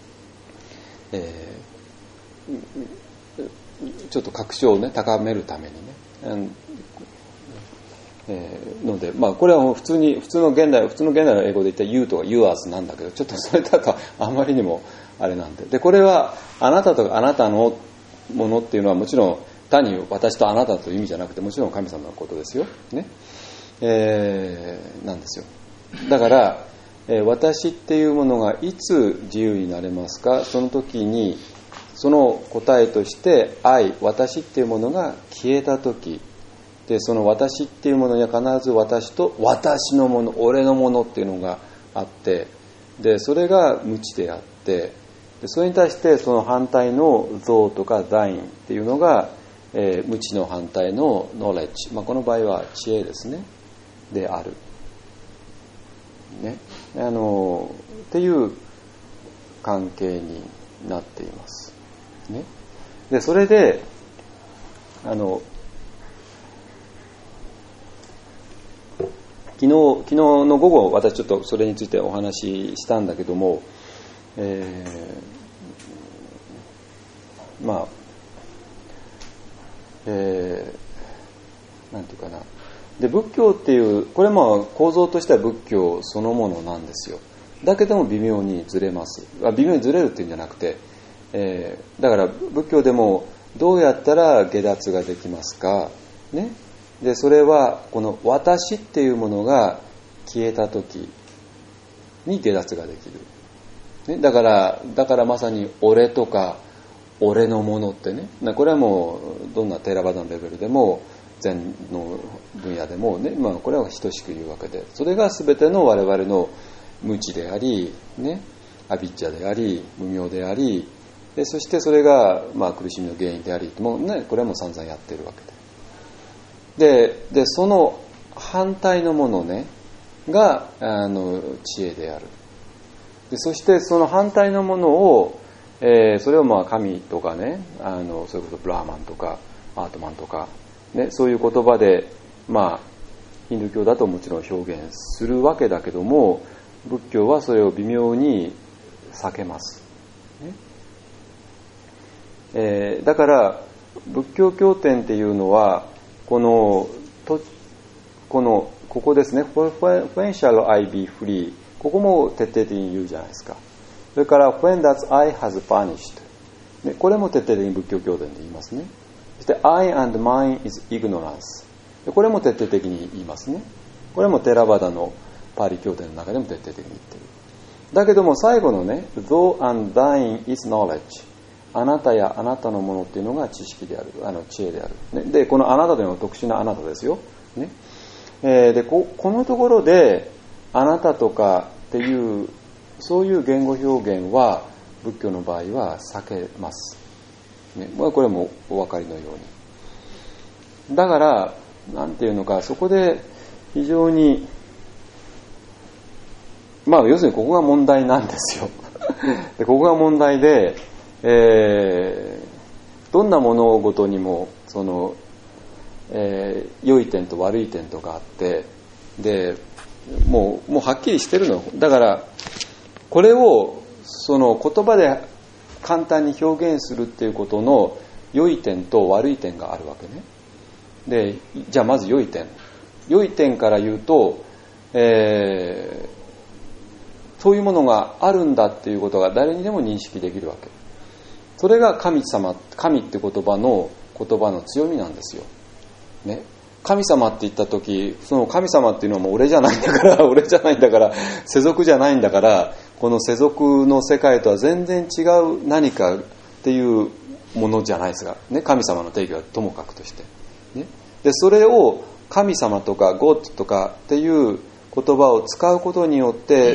ちょっと確証をね高めるためにね。ので、まあ、これは普通の現代の英語で言ったら you とか yours なんだけど、ちょっとそれだとあまりにもあれなんで。で、これはあなたとかあなたのものっていうのはもちろん単に私とあなたという意味じゃなくて、もちろん神様のことですよ。ね。なんですよ。だから、私っていうものがいつ自由になれますか？その時に、その答えとして、私っていうものが消えた時、でその私っていうものには必ず私と私のもの、俺のものっていうのがあって、でそれが無知であって、でそれに対してその反対のthouとかthineっていうのが、無知の反対の knowledge、この場合は知恵ですね、である、ね、っていう関係になっています、ね、でそれで昨日の午後、私ちょっとそれについてお話ししたんだけども、なんていうかな。で、仏教っていう、これ構造としては仏教そのものなんですよ。だけども微妙にずれます。微妙にずれるっていうんじゃなくて、だから仏教でもどうやったら下脱ができますか、ね。でそれはこの私っていうものが消えた時に下脱ができる、ね、だからまさに俺とか俺のものってね、これはもうどんなテーラバダのレベルでも禅の分野でもね、これは等しく言うわけで、それが全ての我々の無知であり、ね、アビッチャであり無明であり、でそしてそれが苦しみの原因であり、もうね、これはもう散々やってるわけで、でその反対のものねが知恵である。でそしてその反対のものを、それを神とかね、それこそブラーマンとかアートマンとか、ね、そういう言葉でヒンドゥー教だともちろん表現するわけだけども、仏教はそれを微妙に避けます、ね。だから仏教経典っていうのはここですね。When shall I be free? ここも徹底的に言うじゃないですか。それから When that I has vanished、ね、これも徹底的に仏教経典で言いますね。そして I and mine is ignorance、これも徹底的に言いますね。これもテラバダのパーリ経典の中でも徹底的に言ってる。だけども最後のね Thou and thine is knowledge、あなたやあなたのものっていうのが知識である、知恵である、ね、でこのあなたというのは特殊なあなたですよ、ね。で このところであなたとかっていうそういう言語表現は仏教の場合は避けます、ね。これもお分かりのように、だからなんていうのか、そこで非常に要するにここが問題なんですよでここが問題で、 どんな物事にもその、良い点と悪い点とかあって、でもうはっきりしてるの。だからこれをその言葉で簡単に表現するっていうことの良い点と悪い点があるわけね。でじゃあまず良い点から言うと、そういうものがあるんだっていうことが誰にでも認識できるわけ。それが神って言葉の強みなんですよ、ね、神様って言った時、その神様っていうのはもう俺じゃないんだから世俗じゃないんだから、この世俗の世界とは全然違う何かっていうものじゃないですか、ね、神様の定義はともかくとして、ね、でそれを神様とかゴッドとかっていう言葉を使うことによって、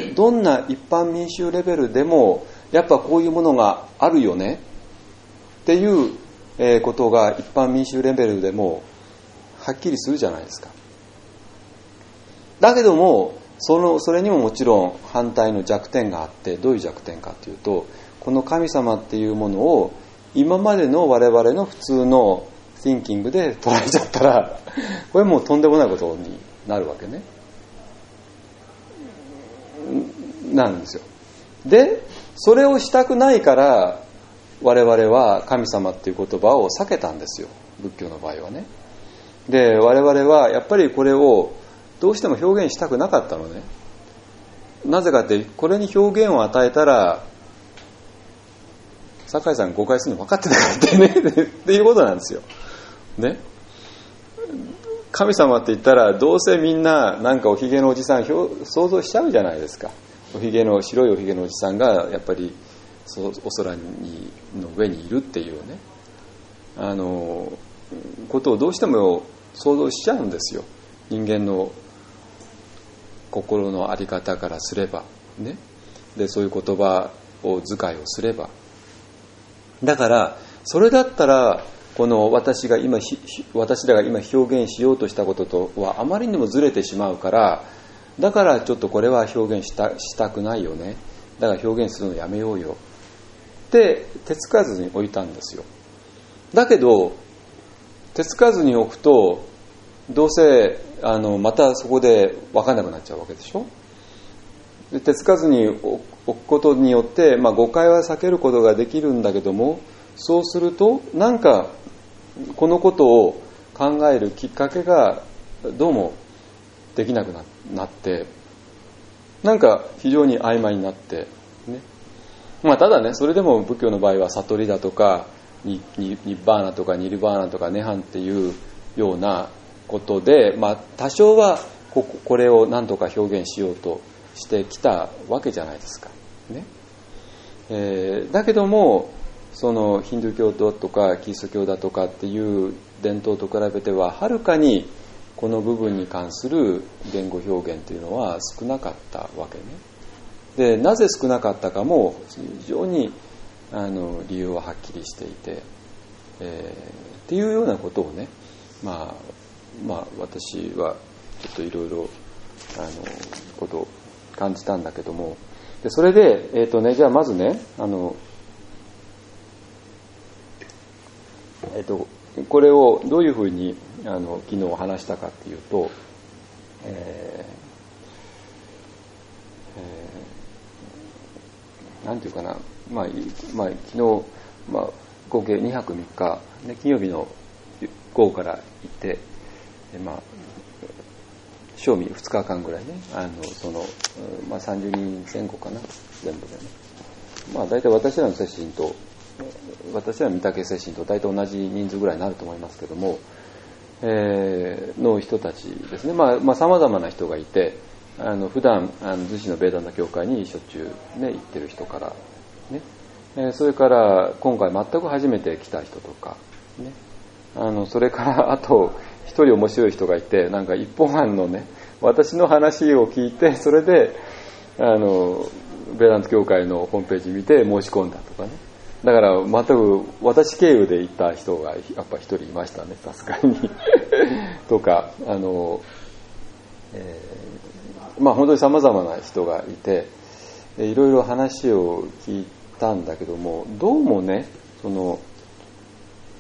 どんな一般民衆レベルでもやっぱこういうものがあるよねっていうことが一般民衆レベルでもはっきりするじゃないですか。だけどもそれにももちろん反対の弱点があって、どういう弱点かというと、この神様っていうものを今までの我々の普通のthinkingで捉えちゃったら、これもうとんでもないことになるわけね。なんですよ。でそれをしたくないから我々は神様っていう言葉を避けたんですよ、仏教の場合はね。で我々はやっぱりこれをどうしても表現したくなかったのね。なぜかって、これに表現を与えたら酒井さん誤解するの分かってたからってねっていうことなんですよ、ね、神様って言ったらどうせみんななんかおひげのおじさん想像しちゃうじゃないですか。白いおひげのおじさんがやっぱりお空の上にいるっていうね、ことをどうしても想像しちゃうんですよ、人間の心の在り方からすればね。でそういう言葉を遣いをすれば、だからそれだったらこの私らが今表現しようとしたこととはあまりにもずれてしまうから、だからちょっとこれは表現したくないよね、だから表現するのやめようよって手つかずに置いたんですよ。だけど手つかずに置くとどうせまたそこで分かんなくなっちゃうわけでしょ。で手つかずに置くことによって、誤解は避けることができるんだけども、そうするとなんかこのことを考えるきっかけがどうもできなくなって、なんか非常に曖昧になってね。ただね、それでも仏教の場合は悟りだとかニッバーナとかニルバーナとか涅槃っていうようなことで、多少はこれを何とか表現しようとしてきたわけじゃないですか、ね。だけどもそのヒンドゥー教だとかキリスト教だとかっていう伝統と比べてははるかにこの部分に関する言語表現というのは少なかったわけね。でなぜ少なかったかも非常に理由ははっきりしていて、っていうようなことをね、私はちょっといろいろことを感じたんだけども、でそれでじゃあまずねこれをどういうふうに昨日話したかっていうと、なんていうかな、昨日、合計2泊3日、ね、金曜日の午後から行って、正味2日間ぐらいね、30人前後かな、全部でね。大体私らの御嶽精神と大体同じ人数ぐらいになると思いますけども、の人たちですね。様々な人がいて、普段逗子のベーダンタ教会にしょっちゅう、ね、行ってる人からね、それから今回全く初めて来た人とかね、それからあと一人面白い人がいて、なんか一本案のね、私の話を聞いて、それでベーダンタ教会のホームページ見て申し込んだとかね。だから全く私経由で行った人がやっぱ一人いましたね、さすがにとか本当に様々な人がいて、いろいろ話を聞いたんだけども、どうもね、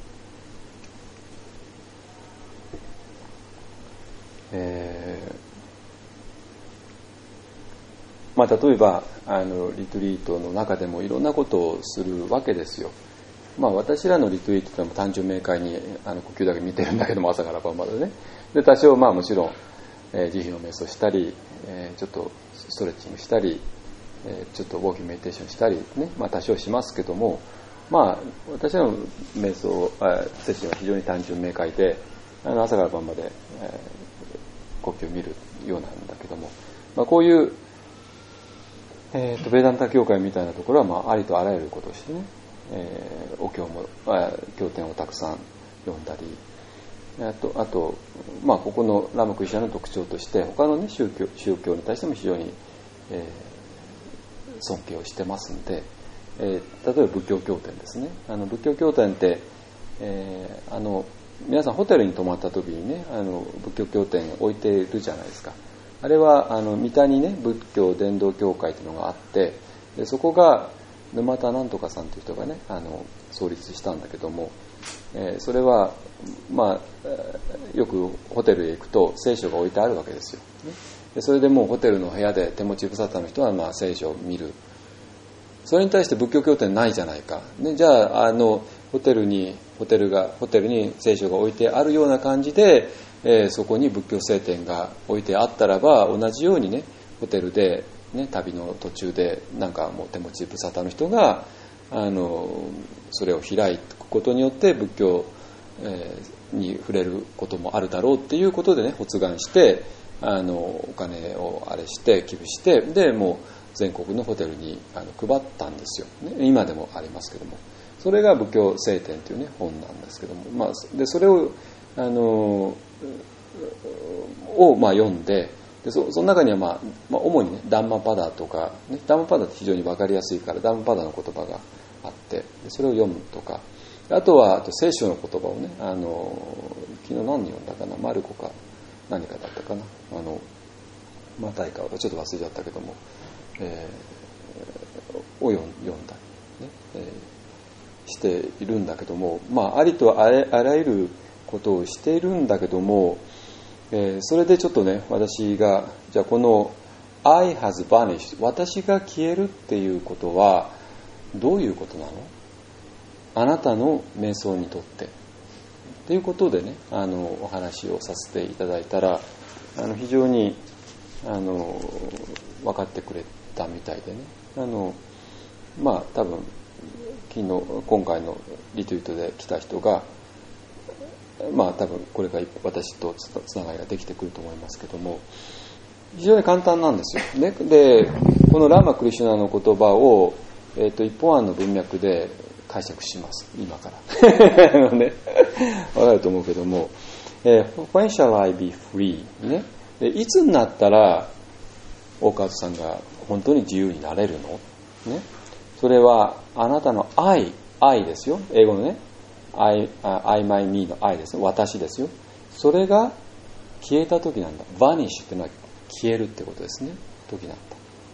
例えばリトリートの中でもいろんなことをするわけですよ。私らのリトリートというのは単純明快に呼吸だけ見てるんだけども、朝から晩までね。で多少もちろん、慈悲の瞑想したり、ちょっとストレッチングしたり、ちょっとウォーキングメディテーションしたりね、多少しますけども、私らの瞑想セッションは非常に単純明快で、朝から晩まで、呼吸を見るようなんだけども、こういうベーダンタ教会みたいなところは、ありとあらゆることをしてね、お経も経典をたくさん読んだり、あとここのラマクリシュナの特徴として他の、宗教に対しても非常に、尊敬をしてますんで、例えば仏教経典ですね。仏教経典って、皆さんホテルに泊まった時にね、仏教経典置いているじゃないですか。あれは三田にね、仏教伝道協会というのがあって、でそこが沼田なんとかさんという人がね、創立したんだけども、それはよくホテルへ行くと聖書が置いてあるわけですよ。でそれでもうホテルの部屋で手持ち無沙汰の人は聖書を見る。それに対して仏教経典ないじゃないか、ね、じゃあホテルに聖書が置いてあるような感じで、そこに仏教聖典が置いてあったらば、同じようにね、ホテルで、ね、旅の途中でもう手持ち無沙汰の人がそれを開くことによって仏教、に触れることもあるだろうっていうことでね、発願してお金をあれして寄付して、でもう全国のホテルに配ったんですよ、ね、今でもありますけども、それが仏教聖典というね本なんですけども、でそれを読んで、その中には主にねダンマパダとか、ね、ダンマパダって非常に分かりやすいからダンマパダの言葉があって、それを読むとか、あと聖書の言葉をね、昨日何読んだかな、マルコか何かだったかな、マタイかちょっと忘れちゃったけども、を読んだり、ねしているんだけども、ありとあらゆることをしているんだけども、それでちょっとね、私がじゃあこの I has vanished、 私が消えるっていうことはどういうことなの、あなたの瞑想にとってということでね、お話をさせていただいたら非常に分かってくれたみたいでね、多分今回のリトリートで来た人が多分これから私とつながりができてくると思いますけども、非常に簡単なんですよ、ね、でこのラマクリシュナの言葉を、一本案の文脈で解釈します今からね、分かると思うけども、When shall I be free、ね、でいつになったら大川さんが本当に自由になれるの、ね、それはあなたの愛ですよ、英語のねI, my, me の愛ですよ、私ですよ、それが消えた時なんだ。バニッシュっていうのは消えるってことですね、時なんだ。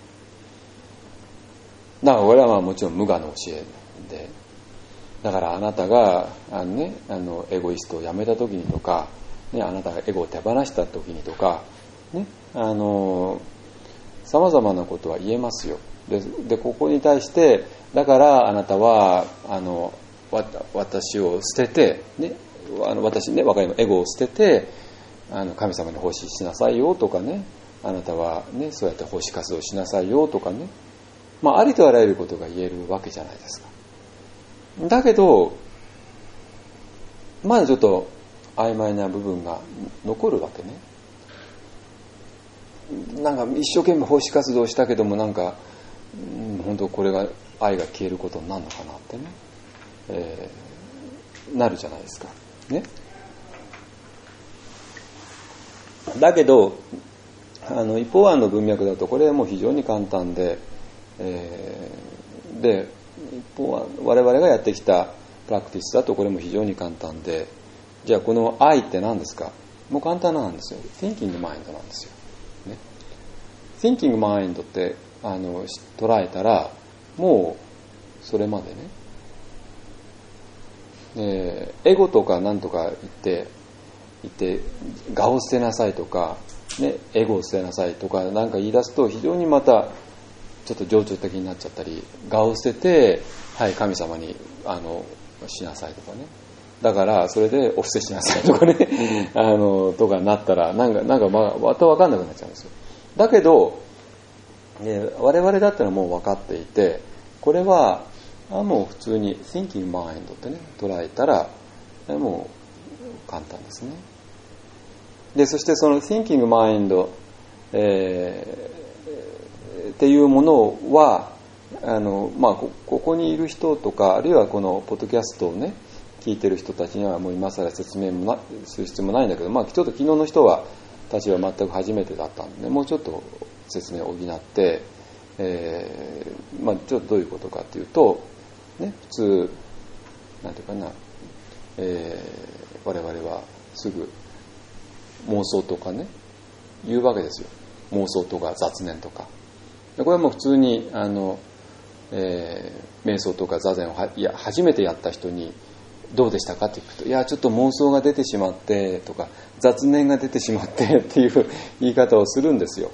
だから俺はもちろん無我の教えで、だからあなたがエゴイストをやめた時にとか、ね、あなたがエゴを手放した時にとか、ね、様々なことは言えますよ。でここに対してだからあなたは私を捨てて、ね、私ね、若いエゴを捨てて神様に奉仕しなさいよとかね、あなたはねそうやって奉仕活動しなさいよとかね、ありとあらゆることが言えるわけじゃないですか。だけどまだちょっと曖昧な部分が残るわけね。一生懸命奉仕活動したけども本当これが愛が消えることになるのかなってね、なるじゃないですかね。だけど一方案の文脈だとこれはもう非常に簡単で、で一方案我々がやってきたプラクティスだとこれも非常に簡単で、じゃあこの愛って何ですか、もう簡単なんですよ。 Thinking mind なんですよ、ね、Thinking mind って捉えたらもうそれまでね、エゴとか何とか言って言って我を捨てなさいとか、ね、エゴを捨てなさいとかなんか言い出すと非常にまたちょっと情緒的になっちゃったり、我を捨てて、はい、神様にしなさいとかね、だからそれでお布施しなさいとかねとかなったらなんかまた分かんなくなっちゃうんですよ。だけど、我々だったらもう分かっていて、これはもう普通に thinking mind ってね捉えたらもう簡単ですね。でそしてその thinking mind、っていうものはここにいる人とか、あるいはこのポッドキャストをね聞いてる人たちにはもう今更説明もする必要もないんだけど、ちょっと昨日の人たちは全く初めてだったんで、もうちょっと説明を補って、ちょっとどういうことかっていうと、ね、普通なんていうかな、我々はすぐ妄想とかね言うわけですよ。妄想とか雑念とか、これはもう普通に瞑想とか座禅を初めてやった人にどうでしたかって聞くと、いやちょっと妄想が出てしまってとか雑念が出てしまってっていう言い方をするんですよ。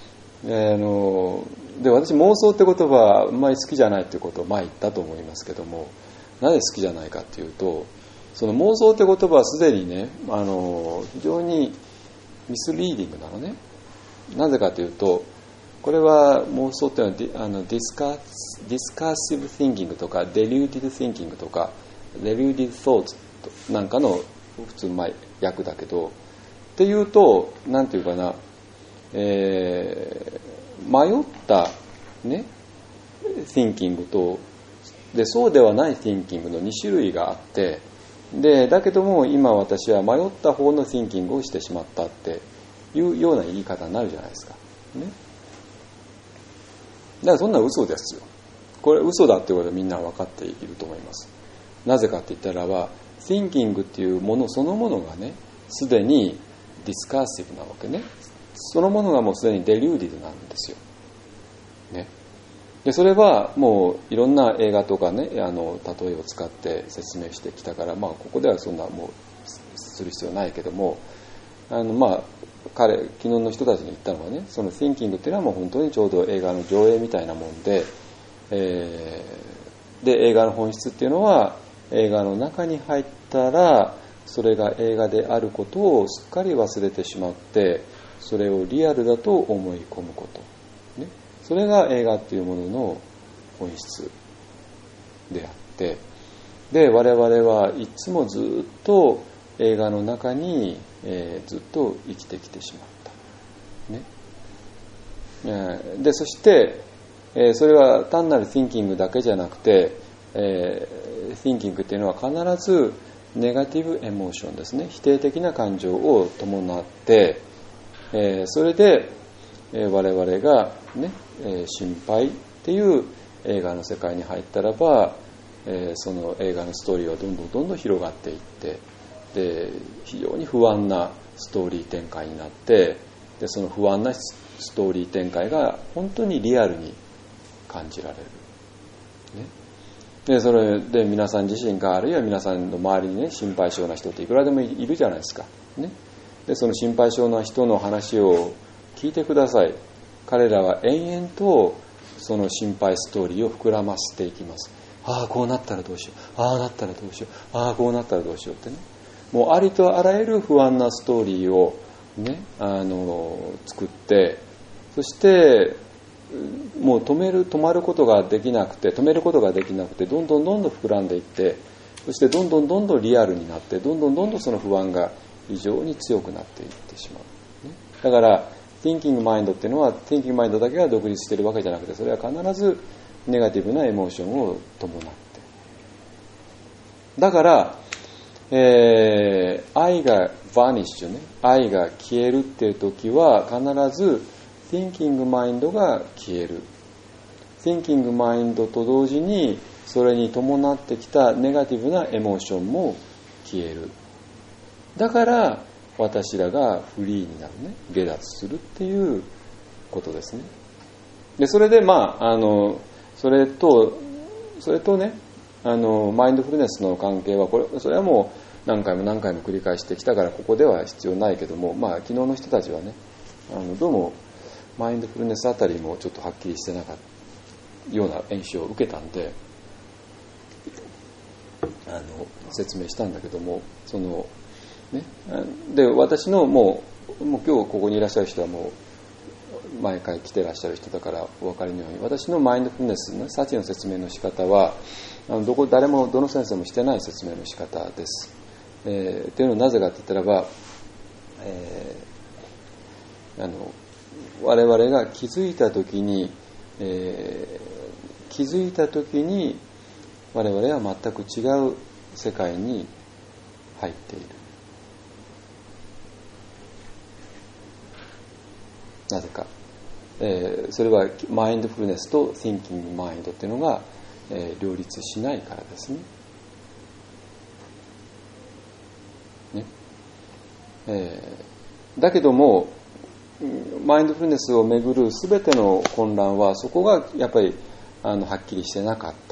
で私妄想って言葉はあんまり好きじゃないっていうことを前言ったと思いますけども、なぜ好きじゃないかっていうと、その妄想って言葉はすでにね非常にミスリーディングなのね。なぜかというと、これは妄想っていうのはディスカッシブ・シンキングとかデリューディド・シンキングとかデリューディド・ソーツなんかの普通訳だけど、っていうとなんていうかな、迷ったねthinkingとでそうではない thinking の2種類があって、でだけども今私は迷った方の thinking をしてしまったっていうような言い方になるじゃないですかね。だからそんな嘘ですよ。これ嘘だってことはみんな分かっていると思います。なぜかって言ったらば thinking っていうものそのものがねすでにディスカーシブなわけね。そのものがもうすでにデリューディドなんですよ、ね、でそれはもういろんな映画とかね例えを使って説明してきたから、ここではそんなもうする必要ないけども、昨日の人たちに言ったのはね、その thinking っていうのはもう本当にちょうど映画の上映みたいなもんで、で映画の本質っていうのは映画の中に入ったらそれが映画であることをすっかり忘れてしまって、それをリアルだと思い込むこと、ね、それが映画っていうものの本質であって、で我々はいつもずっと映画の中に、ずっと生きてきてしまった、ね、でそして、それは単なる thinking だけじゃなくて、thinking っていうのは必ずネガティブエモーションですね、否定的な感情を伴って、それで、我々が、ね心配っていう映画の世界に入ったらば、その映画のストーリーはどんどん広がっていって、で非常に不安なストーリー展開になって、でその不安なストーリー展開が本当にリアルに感じられる、ね、でそれで皆さん自身があるいは皆さんの周りにね心配性な人っていくらでもいるじゃないですか、ね、でその心配性な人の話を聞いてください。彼らは延々とその心配ストーリーを膨らませていきます。ああこうなったらどうしよう、ああなったらどうしよう、ああこうなったらどうしようってね、もうありとあらゆる不安なストーリーをね作って、そしてもう止まることができなくてどんどん膨らんでいって、そしてどんどんリアルになって、どんどんその不安が非常に強くなっていってしまう、ね、だからThinking Mind っていうのは Thinking Mind だけが独立しているわけじゃなくて、それは必ずネガティブなエモーションを伴って、だから、愛がvanishね、愛が消えるっていう時は必ず Thinking Mind が消える。Thinking Mind と同時にそれに伴ってきたネガティブなエモーションも消える。だから私らがフリーになるね、下脱するっていうことですね。でそれでそれとねマインドフルネスの関係はそれはも何回も何回も繰り返してきたからここでは必要ないけども、昨日の人たちはねどうもマインドフルネスあたりもちょっとはっきりしてなかったような演習を受けたんで説明したんだけども、で私のもう今日ここにいらっしゃる人はもう毎回来てらっしゃる人だからお分かりのように、私のマインドフルネスのサチの説明の仕方は誰もどの先生もしてない説明の仕方です。っていうのはなぜかって言ったらば、我々が気づいた時に我々は全く違う世界に入っている。なぜか、それはマインドフルネスと Thinking Mind っていうのが、両立しないからですね。だけどもマインドフルネスをめぐるすべての混乱はそこがやっぱりはっきりしてなかった、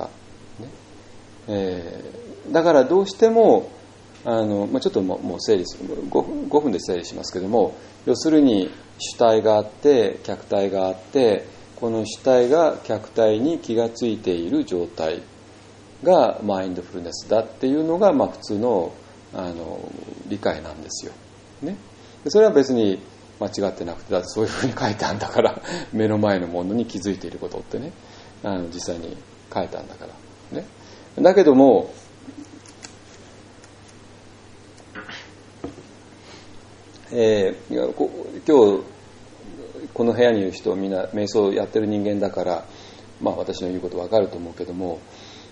だからどうしてもちょっともう整理する5分で整理しますけども、要するに主体があって客体があって、この主体が客体に気がついている状態がマインドフルネスだっていうのが普通の理解なんですよ、ね。それは別に間違ってなくて、だってそういうふうに書いてあるんだから目の前のものに気づいていることってね実際に書いてあるんだからね。だけども今日この部屋にいる人はみんな瞑想をやってる人間だから、私の言うこと分かると思うけども、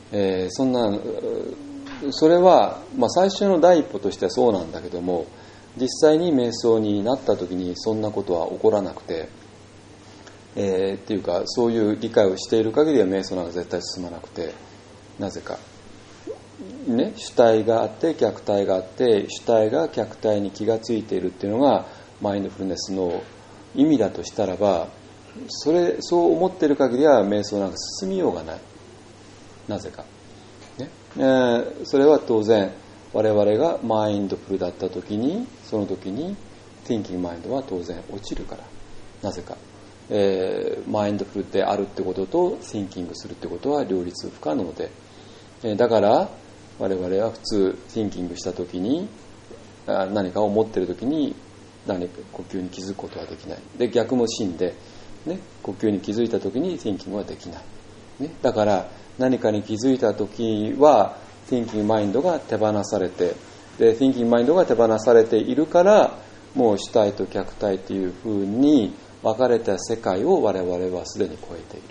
それは、最初の第一歩としてはそうなんだけども、実際に瞑想になった時にそんなことは起こらなくて、っていうかそういう理解をしている限りは瞑想なんか絶対進まなくて、なぜかね、主体があって客体があって、主体が客体に気がついているっていうのがマインドフルネスの意味だとしたらば、そう思っている限りは瞑想なんか進みようがない。なぜか、ねそれは当然我々がマインドフルだった時に、その時に Thinking Mind は当然落ちるから。なぜか、マインドフルであるってことと Thinking するってことは両立不可能で、だから我々は普通 Thinking した時に何かを思っている時に呼吸に気づくことはできない。で逆も真で、呼吸に気づいた時に Thinking はできない、だから何かに気づいた時はThinking Mind が手放されて、で Thinking Mind が手放されているから、もう主体と客体というふうに分かれた世界を我々はすでに超えてい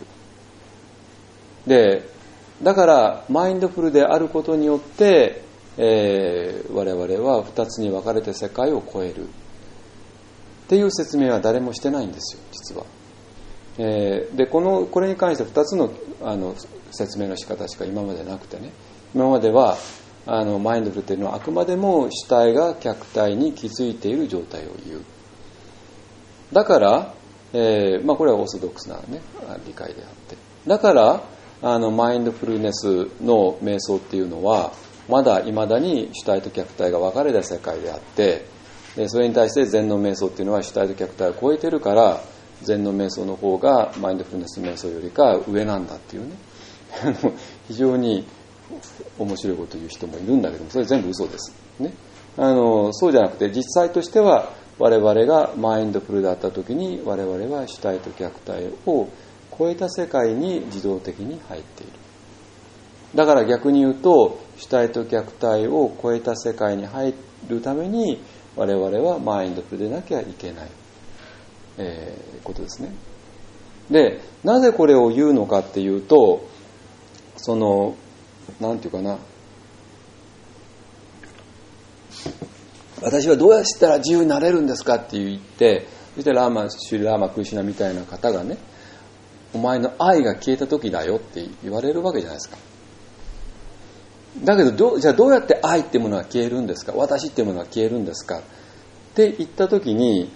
る。でだからマインドフルであることによって、我々は2つに分かれた世界を超えるっていう説明は誰もしてないんですよ、実は。でこれに関して2つの説明の仕方しか今までなくてね、今まではマインドフルというのはあくまでも主体が客体に気づいている状態を言う。だから、これはオーソドックスな、理解であって、だからマインドフルネスの瞑想っていうのはまだ未だに主体と客体が分かれた世界であって、それに対して禅の瞑想っていうのは主体と客体を超えてるから、禅の瞑想の方がマインドフルネス瞑想よりか上なんだっていうね非常に面白いことを言う人もいるんだけども、それ全部嘘ですね。そうじゃなくて、実際としては我々がマインドフルだった時に我々は主体と客体を超えた世界に自動的に入っている。だから逆に言うと、主体と客体を超えた世界に入るために我々はマインドフルでなきゃいけない、ことですね。で、なぜこれを言うのかっていうと、なんていうかな、私はどうやったら自由になれるんですかって言って、そしてシュリラーマクリシュナみたいな方がね、お前の愛が消えた時だよって言われるわけじゃないですか。だけどじゃあどうやって愛っていうものが消えるんですか、私っていうものが消えるんですかって言った時に、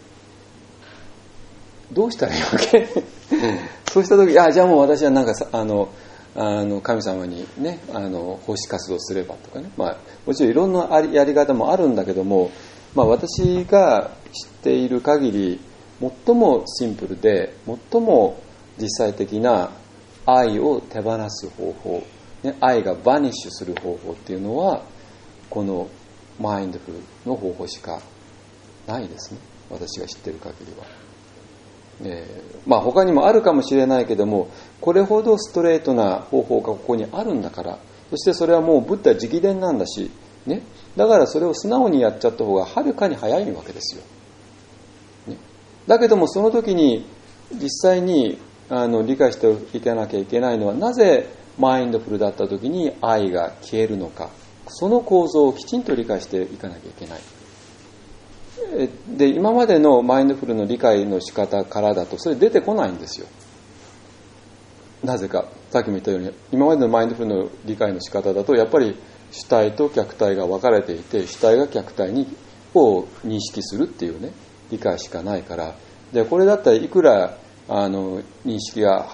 どうしたらいいわけそうした時、じゃあもう私はなんか神様にね奉仕活動すればとかね、もちろんいろんなやり方もあるんだけども、私が知っている限り最もシンプルで最も実際的な愛を手放す方法、ね、愛がバニッシュする方法っていうのはこのマインドフルの方法しかないですね、私が知っている限りは。他にもあるかもしれないけども、これほどストレートな方法がここにあるんだから、そしてそれはもうブッダ直伝なんだし、ね、だからそれを素直にやっちゃった方がはるかに早いわけですよ、ね、だけどもその時に実際に理解していかなきゃいけないのは、なぜマインドフルだった時に愛が消えるのか、その構造をきちんと理解していかなきゃいけない。で、今までのマインドフルの理解の仕方からだとそれ出てこないんですよ。なぜか、さっきも言ったように今までのマインドフルの理解の仕方だとやっぱり主体と客体が分かれていて、主体が客体を認識するっていうね理解しかないから、でこれだったらいくら認識が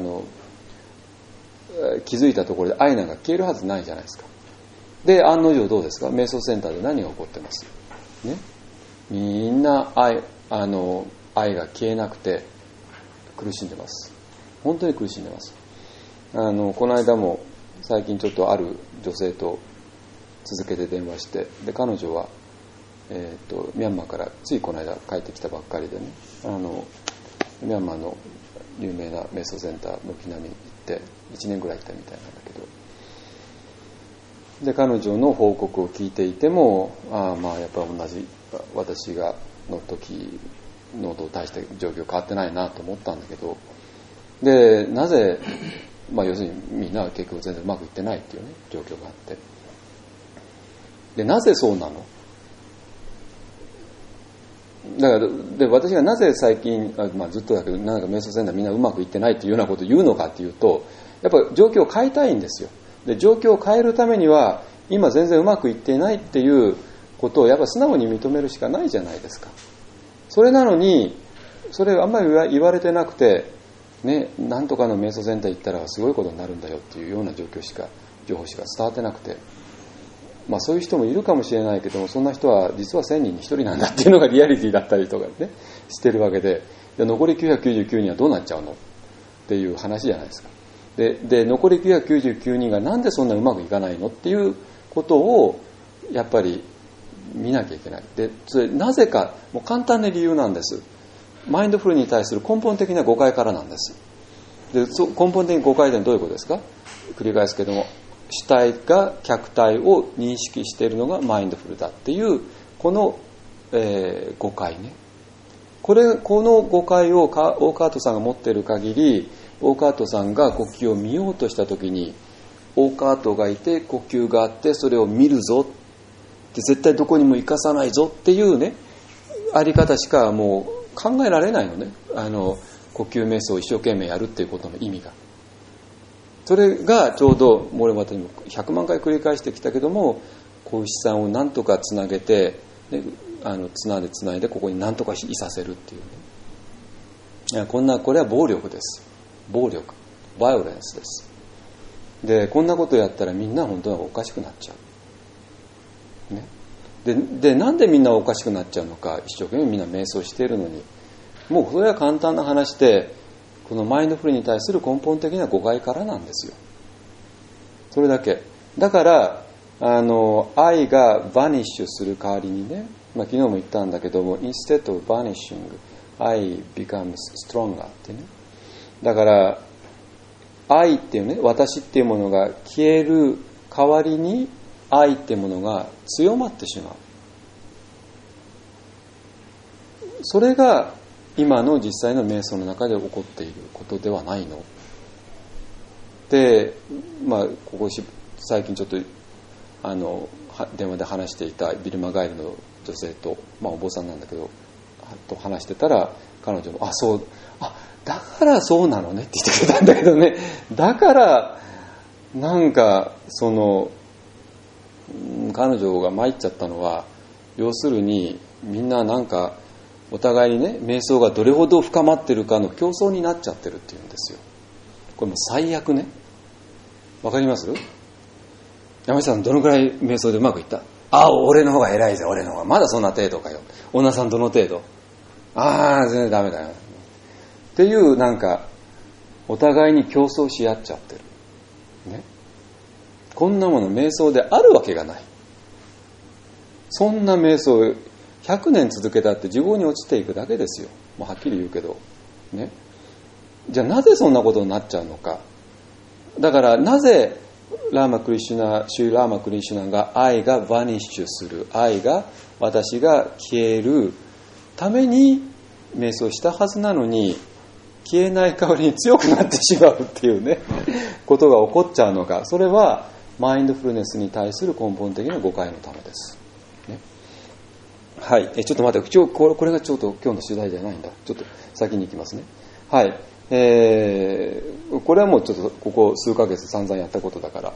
気づいたところで愛なんか消えるはずないじゃないですか。で案の定どうですか、瞑想センターで何が起こってますね。みんな愛が消えなくて苦しんでます。本当に苦しんでます。この間も最近ちょっとある女性と続けて電話して、で彼女は、ミャンマーからついこの間帰ってきたばっかりでね、ミャンマーの有名な瞑想センター軒並み行って1年ぐらい行ったみたいなんだけど、で彼女の報告を聞いていてもやっぱり同じ私がの時のと大して状況変わってないなと思ったんだけど、でなぜ、要するにみんなは結局全然うまくいってないっていうね状況があって、でなぜそうなのだから、で私がなぜ最近ずっとだけどなんか瞑想センターみんなうまくいってないっていうようなことを言うのかっていうと、やっぱり状況を変えたいんですよ。で状況を変えるためには今全然うまくいっていないっていうことをやっぱり素直に認めるしかないじゃないですか。それなのにそれあんまり言われてなくて、ね、なんとかの瞑想センター行ったらすごいことになるんだよっていうような情報しか伝わってなくて、そういう人もいるかもしれないけども、そんな人は実は1000人に1人なんだっていうのがリアリティだったりとかねしてるわけで、残り999人はどうなっちゃうのっていう話じゃないですか。で残り999人がなんでそんなうまくいかないのっていうことをやっぱり見なきゃいけない。でそれなぜか、もう簡単な理由なんです。マインドフルに対する根本的な誤解からなんです。で根本的な誤解というのはどういうことですか。繰り返すけども、主体が客体を認識しているのがマインドフルだっていうこの、誤解ね。この誤解をオーカートさんが持っている限り、オーカートさんが呼吸を見ようとしたときに、オーカートがいて呼吸があってそれを見るぞって絶対どこにも生かさないぞっていうねあり方しかもう考えられないのね。呼吸瞑想を一生懸命やるっていうことの意味が。それがちょうど俺も100万回繰り返してきたけども、小牛さんをなんとかつなげて、ね、つないでここになんとかいさせるっていうね。これは暴力です。暴力、バイオレンスです。でこんなことやったらみんな本当はおかしくなっちゃう、ね、でなんでみんなおかしくなっちゃうのか。一生懸命みんな瞑想しているのに、もうそれは簡単な話で、このマインドフルに対する根本的な誤解からなんですよ。それだけだから、愛がバニッシュする代わりにね、昨日も言ったんだけども、 instead of vanishing I becomes stronger ってね。だから愛っていうね、私っていうものが消える代わりに愛っていうものが強まってしまう。それが今の実際の瞑想の中で起こっていることではないので、ここ最近ちょっと電話で話していたビルマガイルの女性と、お坊さんなんだけどと話してたら、彼女もだからそうなのねって言ってくれたんだけどね。だからなんか彼女が参っちゃったのは、要するにみんななんかお互いにね、瞑想がどれほど深まってるかの競争になっちゃってるっていうんですよ。これも最悪ね。 わかります？山下さんどのくらい瞑想でうまくいった？俺の方が偉いぜ、俺の方が。まだそんな程度かよ。女さんどの程度？全然ダメだよ。っていうなんか、お互いに競争し合っちゃってる。ね。こんなもの瞑想であるわけがない。そんな瞑想、100年続けたって地獄に落ちていくだけですよ。もうはっきり言うけど。ね。じゃあなぜそんなことになっちゃうのか。だからなぜシュリ・ラーマ・クリシュナが愛がバニッシュする、愛が私が消えるために瞑想したはずなのに、消えない代わりに強くなってしまうっていうねことが起こっちゃうのか。それはマインドフルネスに対する根本的な誤解のためです、ね。はい、ちょっと待って、これがちょっと今日の取材じゃないんだ。ちょっと先に行きますね。はい、これはもうちょっとここ数ヶ月散々やったことだから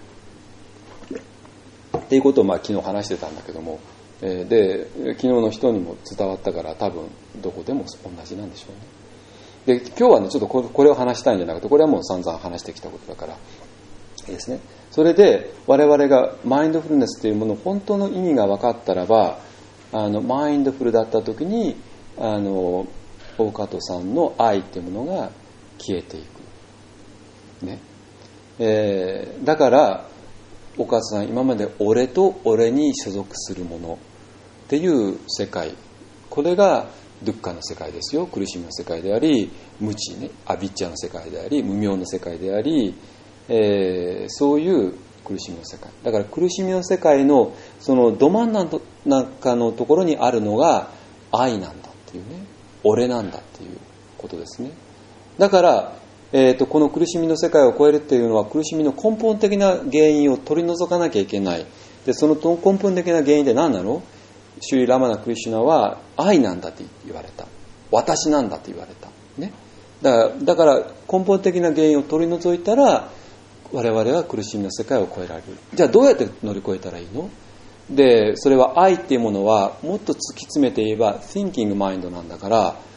っていうことを昨日話してたんだけども、で昨日の人にも伝わったから多分どこでも同じなんでしょうね。で今日はねちょっとこれを話したいんじゃなくて、これはもう散々話してきたことだからいいですね。それで我々がマインドフルネスというもの本当の意味が分かったらば、マインドフルだった時に大加藤さんの愛っていうものが消えていく、ね。だから大加藤さん今まで俺と俺に所属するものっていう世界、これがドゥッカの世界ですよ。苦しみの世界であり、無知ね、アビッチャの世界であり、無明の世界であり、そういう苦しみの世界だから、苦しみの世界のそのど真ん中のところにあるのが愛なんだっていうね、俺なんだっていうことですね。だから、この苦しみの世界を超えるっていうのは、苦しみの根本的な原因を取り除かなきゃいけない。でその根本的な原因って何なの？シュリ・ラマナ・クリシュナは愛なんだって言われた。私なんだって言われた、ね。だから根本的な原因を取り除いたら我々は苦しみの世界を超えられる。じゃあどうやって乗り越えたらいいの？でそれは愛っていうものはもっと突き詰めて言えば Thinking Mind なんだから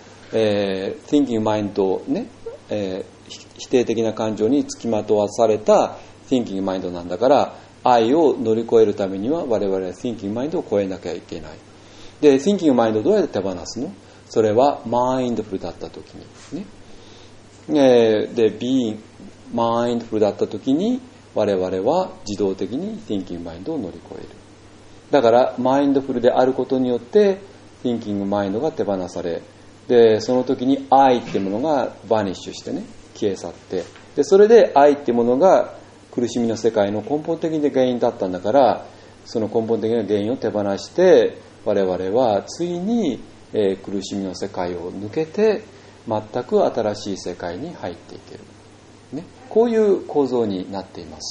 、Thinking Mind をね、否定的な感情につきまとわされた Thinking Mind なんだから、愛を乗り越えるためには我々は Thinking Mind を超えなきゃいけない。で Thinking Mind をどうやって手放すの？それはマインドフルだった時にね。で Being マインドフルだった時に我々は自動的に Thinking Mind を乗り越える。だからマインドフルであることによって Thinking Mind が手放され、でその時に愛っていうものがバニッシュしてね、消え去って、でそれで愛っていうものが苦しみの世界の根本的な原因だったんだから、その根本的な原因を手放して我々はついに、苦しみの世界を抜けて全く新しい世界に入っていける、ね、こういう構造になっています。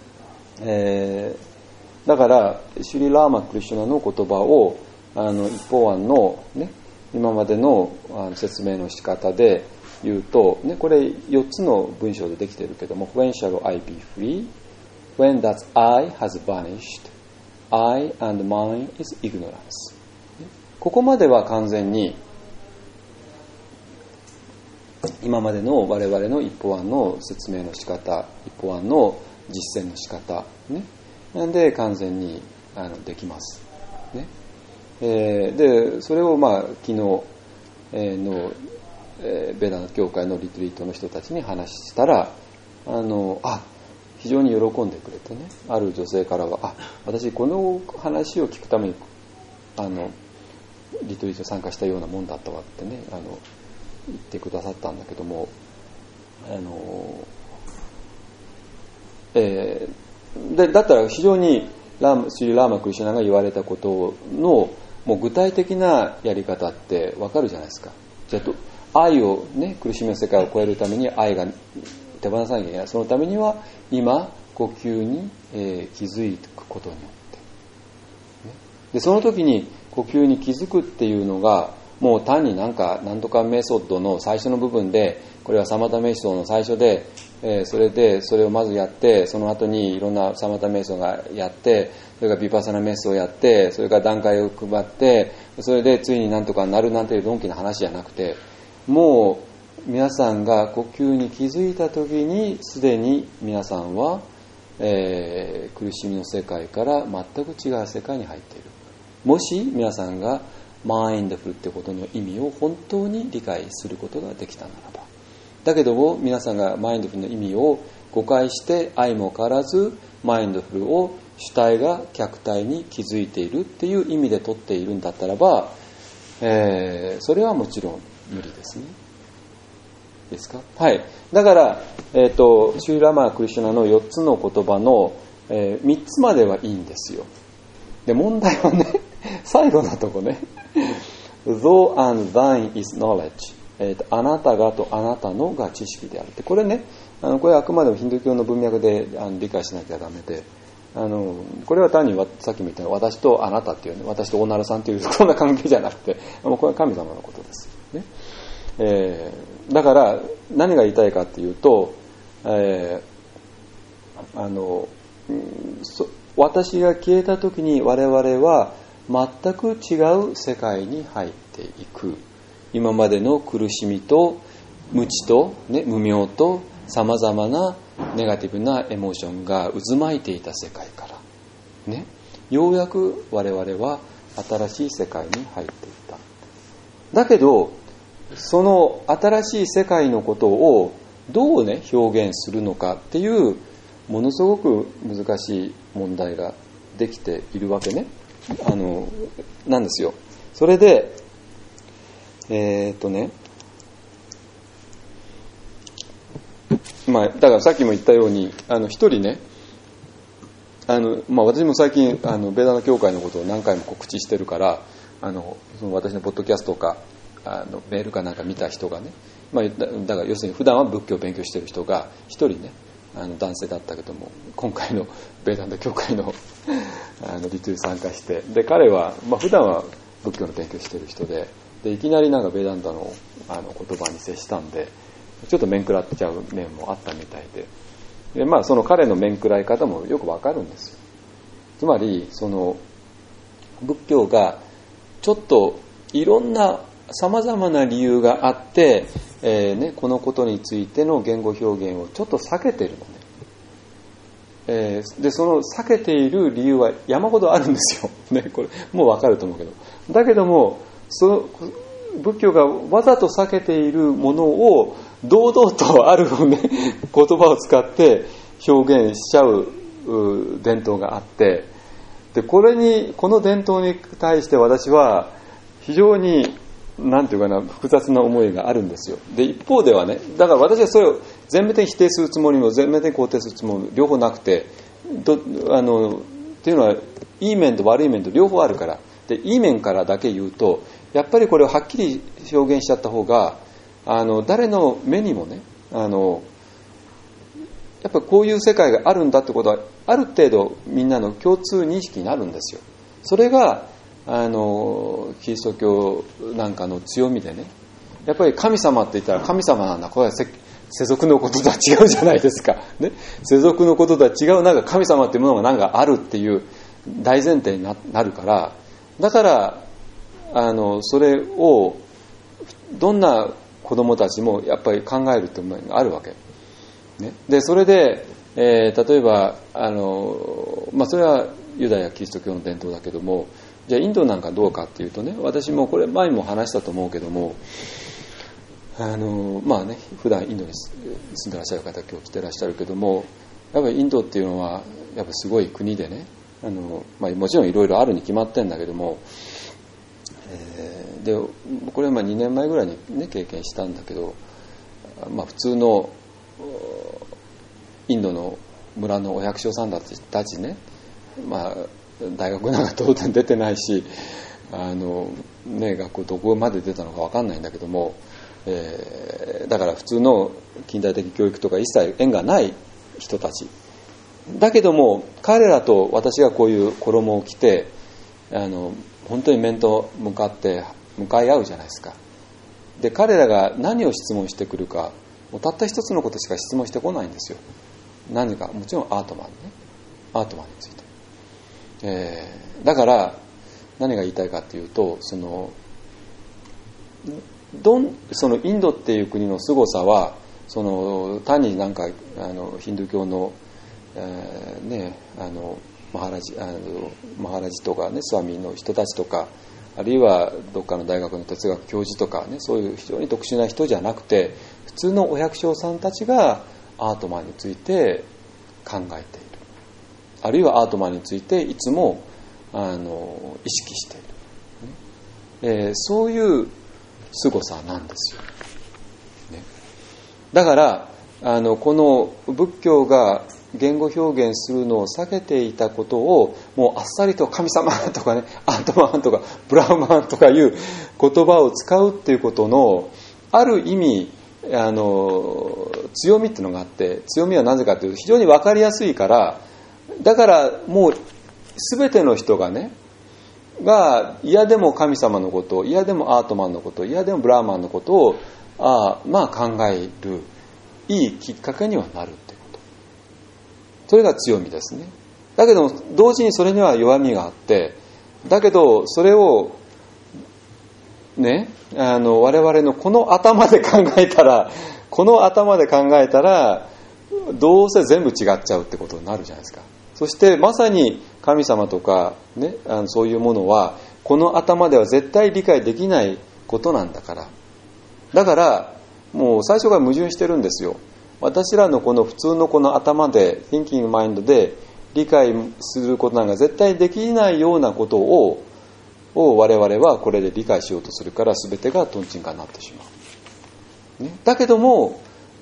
だからシュリ・ラーマ・クリシュナの言葉を一方案の、ね、今までの説明の仕方で言うと、ね、これ4つの文章でできているけども、 When shall I be free? When that I has vanished, I and mine is ignorance。 ここまでは完全に今までの我々の一方案の説明の仕方、一方案の実践の仕方、ね、なんで完全にできます、ね。でそれを昨日のベダナ教会のリトリートの人たちに話したら、非常に喜んでくれてね、ある女性からは、私この話を聞くためにリトリート参加したようなもんだったわってね、言ってくださったんだけども、だったら非常にシリ・ラーマ・クリシュナが言われたことのもう具体的なやり方ってわかるじゃないですか。じゃあ愛をね、苦しみの世界を超えるために愛が手放さなきゃいけない。そのためには今呼吸に、気づくことによって、ね、でその時に呼吸に気づくっていうのがもう単になんとかメソッドの最初の部分で、これはサマタ瞑想の最初で、それをまずやって、その後にいろんなサマタ瞑想がやって、それからビパッサナ瞑想をやって、それから段階を配って、それでついになんとかなるなんていうドンキの話じゃなくて、もう皆さんが呼吸に気づいた時にすでに皆さんは、苦しみの世界から全く違う世界に入っている。もし皆さんがマインドフルってことの意味を本当に理解することができたならば、だけども皆さんがマインドフルの意味を誤解して相も変わらずマインドフルを主体が客体に気づいているっていう意味で取っているんだったらば、それはもちろん無理ですね。ですか？はい。だから、シュリラマー・クリシュナの4つの言葉の、3つまではいいんですよ。で、問題はね、最後のとこね。Though and thine is knowledge。あなたがとあなたのが知識であるって。これね、これはあくまでもヒンドゥー教の文脈で理解しなきゃダメで、これは単にさっきも言ったように私とあなたっていうね、私とおなるさんっていうそんな関係じゃなくて、これは神様のことです。ね。だから何が言いたいかっていうと、私が消えた時に我々は全く違う世界に入っていく。今までの苦しみと無知と、ね、無明とさまざまなネガティブなエモーションが渦巻いていた世界から、ね、ようやく我々は新しい世界に入っていった。だけどその新しい世界のことをどうね表現するのかっていうものすごく難しい問題ができているわけね。なんですよ。それでだからさっきも言ったように一人ね私も最近ベーダナ教会のことを何回も告知してるからその私のポッドキャストとかメールかなんか見た人がね、だから要するに普段は仏教を勉強してる人が一人ね男性だったけども今回のベーダンタ教会のリトゥー参加して、で彼は、普段は仏教の勉強してる人でいきなりなんかベーダンタの言葉に接したんでちょっと面食らっちゃう面もあったみたいで、その彼の面食らい方もよくわかるんですよ。つまりその仏教がちょっといろんなさまざまな理由があって、このことについての言語表現をちょっと避けているのね。でその避けている理由は山ほどあるんですよ、ね、これもう分かると思うけど、だけどもその仏教がわざと避けているものを堂々とある、ね、言葉を使って表現しちゃう伝統があって、でこの伝統に対して私は非常になんていうかな複雑な思いがあるんですよ。で一方ではね、だから私はそれを全面的に否定するつもりも全面的に肯定するつもりも両方なくて、っていうのはいい面と悪い面と両方あるから、でいい面からだけ言うとやっぱりこれをはっきり表現しちゃった方が誰の目にもねやっぱりこういう世界があるんだってことはある程度みんなの共通認識になるんですよ。それがキリスト教なんかの強みでね、やっぱり神様って言ったら神様なんだ、これは世俗のこととは違うじゃないですか、ね、世俗のこととは違うなんか神様っていうものがなんかあるっていう大前提になるから、だからそれをどんな子供たちもやっぱり考えるっていうのがあるわけ、ね、でそれで、例えばそれはユダヤキリスト教の伝統だけども、じゃあインドなんかどうかっていうとね、私もこれ前も話したと思うけども普段インドに住んでらっしゃる方今日来てらっしゃるけども、やっぱりインドっていうのはやっぱすごい国でねもちろんいろいろあるに決まってんだけども、でこれは2年前ぐらいに、ね、経験したんだけど、普通のインドの村のお百姓さんたちね、大学なんか当然出てないし学校どこまで出たのか分かんないんだけども、だから普通の近代的教育とか一切縁がない人たちだけども、彼らと私がこういう衣を着て本当に面と向かい合うじゃないですか。で彼らが何を質問してくるか、もうたった一つのことしか質問してこないんですよ。何かもちろんアートマンについて、だから何が言いたいかっていうと、 そのインドっていう国の凄さはその単になんかヒンドゥー教の、マハラジとかね、スワミの人たちとか、あるいはどっかの大学の哲学教授とかね、そういう非常に特殊な人じゃなくて、普通のお百姓さんたちがアートマンについて考えている、あるいはアートマンについていつも意識している、そういう凄さなんですよ、ね。だからこの仏教が言語表現するのを避けていたことを、もうあっさりと神様とかね、アートマンとかブラーマンとかいう言葉を使うっていうことのある意味強みっていうのがあって、強みはなぜかというと非常に分かりやすいから、だからもう全ての人がね嫌でも神様のことを、嫌でもアートマンのことを、嫌でもブラーマンのことを考えるいいきっかけにはなるってこと、それが強みですね。だけど同時にそれには弱みがあって、だけどそれをね、我々のこの頭で考えたらどうせ全部違っちゃうってことになるじゃないですか。そしてまさに神様とかね、そういうものはこの頭では絶対理解できないことなんだから、だからもう最初から矛盾してるんですよ。私らのこの普通のこの頭で Thinking Mind で理解することなんか絶対できないようなことを我々はこれで理解しようとするから、全てがトンチンカンになってしまう、ね。だけども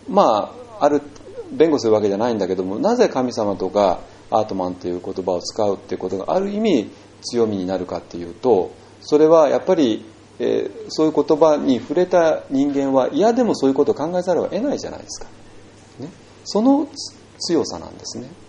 弁護するわけじゃないんだけども、なぜ神様とかアートマンという言葉を使うっていうことがある意味強みになるかっていうと、それはやっぱり、そういう言葉に触れた人間は嫌でもそういうことを考えざるを得ないじゃないですか、ね。その強さなんですね。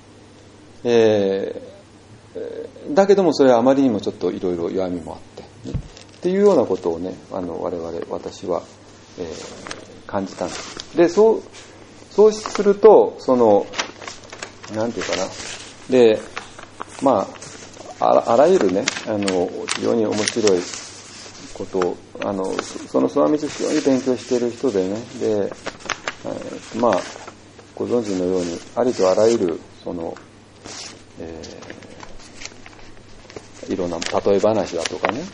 だけどもそれはあまりにもちょっといろいろ弱みもあって、ね、っていうようなことをね、私は、感じたんです。で、そうするとなんていうかな、であらゆるね非常に面白いことをそのスワミズ非常に勉強している人でね、でご存知のようにありとあらゆるいろんな例え話だとかね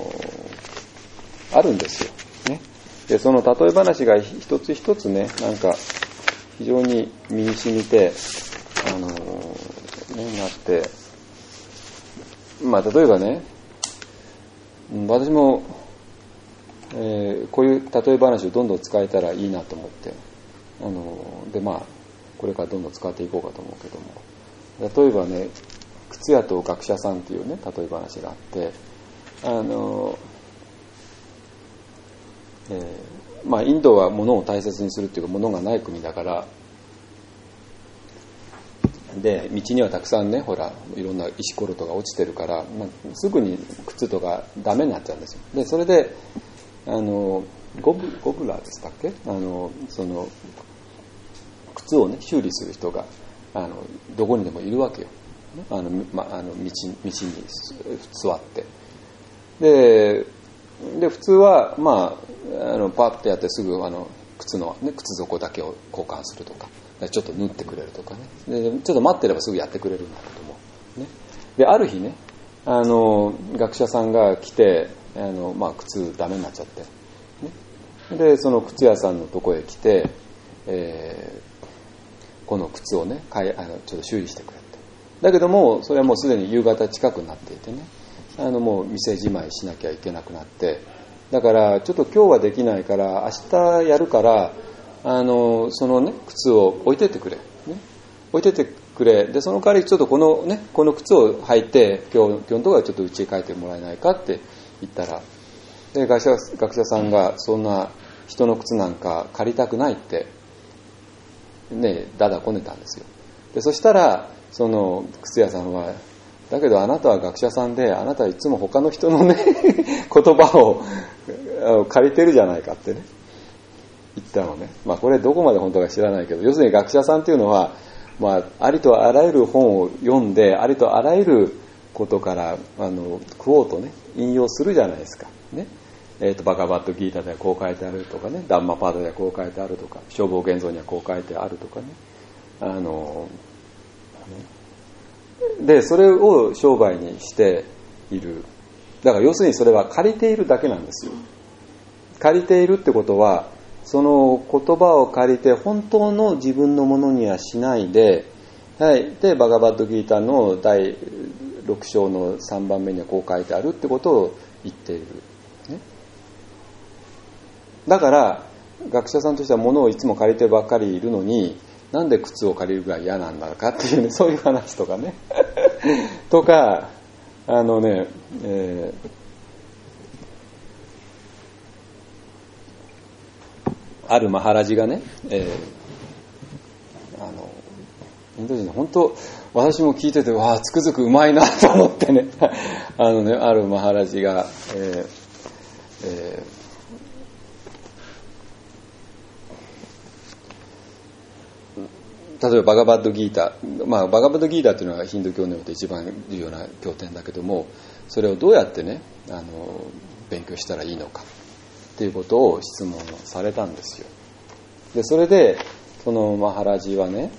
あるんですよ、ね。でその例え話が一つ一つね、なんか非常に身に染みてなって、例えばね、私も、こういう例え話をどんどん使えたらいいなと思ってでこれからどんどん使っていこうかと思うけども、例えばね、靴屋と学者さんっていうね例え話があって、インドは物を大切にするっていうか、物がない国だから、で道にはたくさんね、ほらいろんな石ころとか落ちてるから、すぐに靴とかダメになっちゃうんですよ。でそれでゴブラーでしたっけ、その靴をね修理する人がどこにでもいるわけよ。道に座ってで普通はパッてやってすぐ靴の、ね、靴底だけを交換するとか、ちょっと縫ってくれるとかね、でちょっと待ってればすぐやってくれるんだけども、ね、である日ね学者さんが来て靴ダメになっちゃって、ね、でその靴屋さんのとこへ来て、この靴をねちょっと修理してくれって。だけどもそれはもうすでに夕方近くになっていてね、もう店じまいしなきゃいけなくなって、だからちょっと今日はできないから明日やるからそのね靴を置いてってくれ、ね、置いてってくれ、でその代わりちょっとこの靴を履いて今日のところはちょっと家へ帰ってもらえないかって言ったら、で学者さんがそんな人の靴なんか借りたくないってねだだこねたんですよ。でそしたらその靴屋さんは、だけどあなたは学者さんで、あなたはいつも他の人のね言葉を借りてるじゃないかってね言ったのね。これどこまで本当か知らないけど、要するに学者さんっていうのは、ありとあらゆる本を読んで、ありとあらゆることからクォートね引用するじゃないですかね。 バガバットギータではこう書いてあるとかね、ダンマパーダではこう書いてあるとか、消防現像にはこう書いてあるとかね、でそれを商売にしている。だから要するにそれは借りているだけなんですよ。借りているってことは、その言葉を借りて本当の自分のものにはしないで、はい、でバガバッドギータの第6章の3番目にはこう書いてあるってことを言っている、ね、だから学者さんとしては物をいつも借りてばっかりいるのに、なんで靴を借りるぐらい嫌なんだかっていうね、そういう話とかねとかあるマハラジがね、インド人で本当私も聞いてて、わあつくづくうまいなと思ってねあるマハラジが、例えばバガバッドギータ、バガバッドギータっていうのはヒンドゥー教において一番重要な経典だけども、それをどうやってね勉強したらいいのかっていうことを質問されたんですよ。でそれでそのマハラジはね、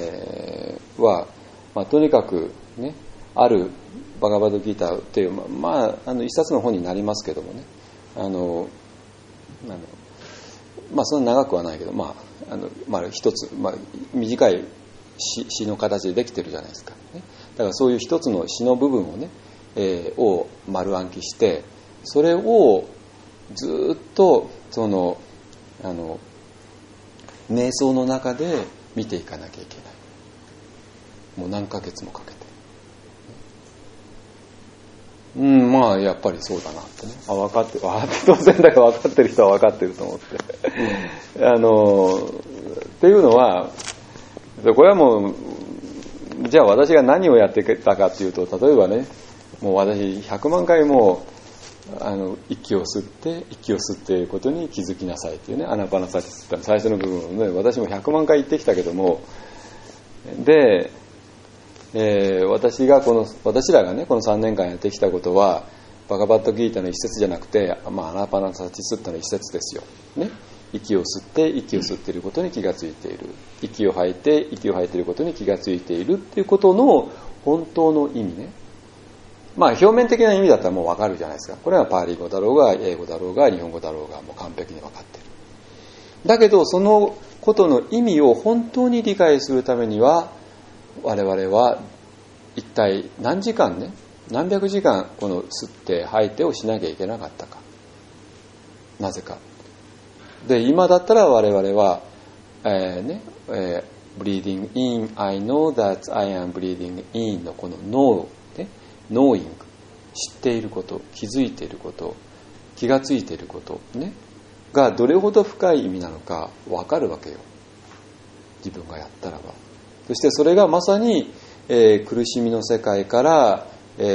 とにかくね、あるバガバッドギータっていう一冊の本になりますけどもね、そんな長くはないけど、一つ、短い詩の形でできてるじゃないですか、ね、だからそういう一つの詩の部分をね、を丸暗記して、それをずっとその瞑想の中で見ていかなきゃいけない。もう何ヶ月もかけて、やっぱりそうだなってね、分かって当然だから分かってる人は分かってると思ってっていうのは、これはもうじゃあ私が何をやってたかっていうと、例えばね、もう私100万回も息を吸っていることに気づきなさいっていうね、アナパナサチスって最初の部分をね、私も100万回言ってきたけども、で、私らがねこの3年間やってきたことは、バガバッドギータの一節じゃなくて、アナパナサチスっての一節ですよ、ね、息を吸っていることに気がついている、息を吐いていることに気がついているっていうことの本当の意味ね。表面的な意味だったらもう分かるじゃないですか。これはパーリー語だろうが英語だろうが日本語だろうがもう完璧に分かっている。だけどそのことの意味を本当に理解するためには、我々は一体何時間ね、何百時間この吸って吐いてをしなきゃいけなかったか。なぜか。で、今だったら我々は、breathing in, I know that I am breathing in のこの know ね、knowing、知っていること、気づいていること、気がついていることね、がどれほど深い意味なのか分かるわけよ。自分がやったらば。そしてそれがまさに、苦しみの世界から、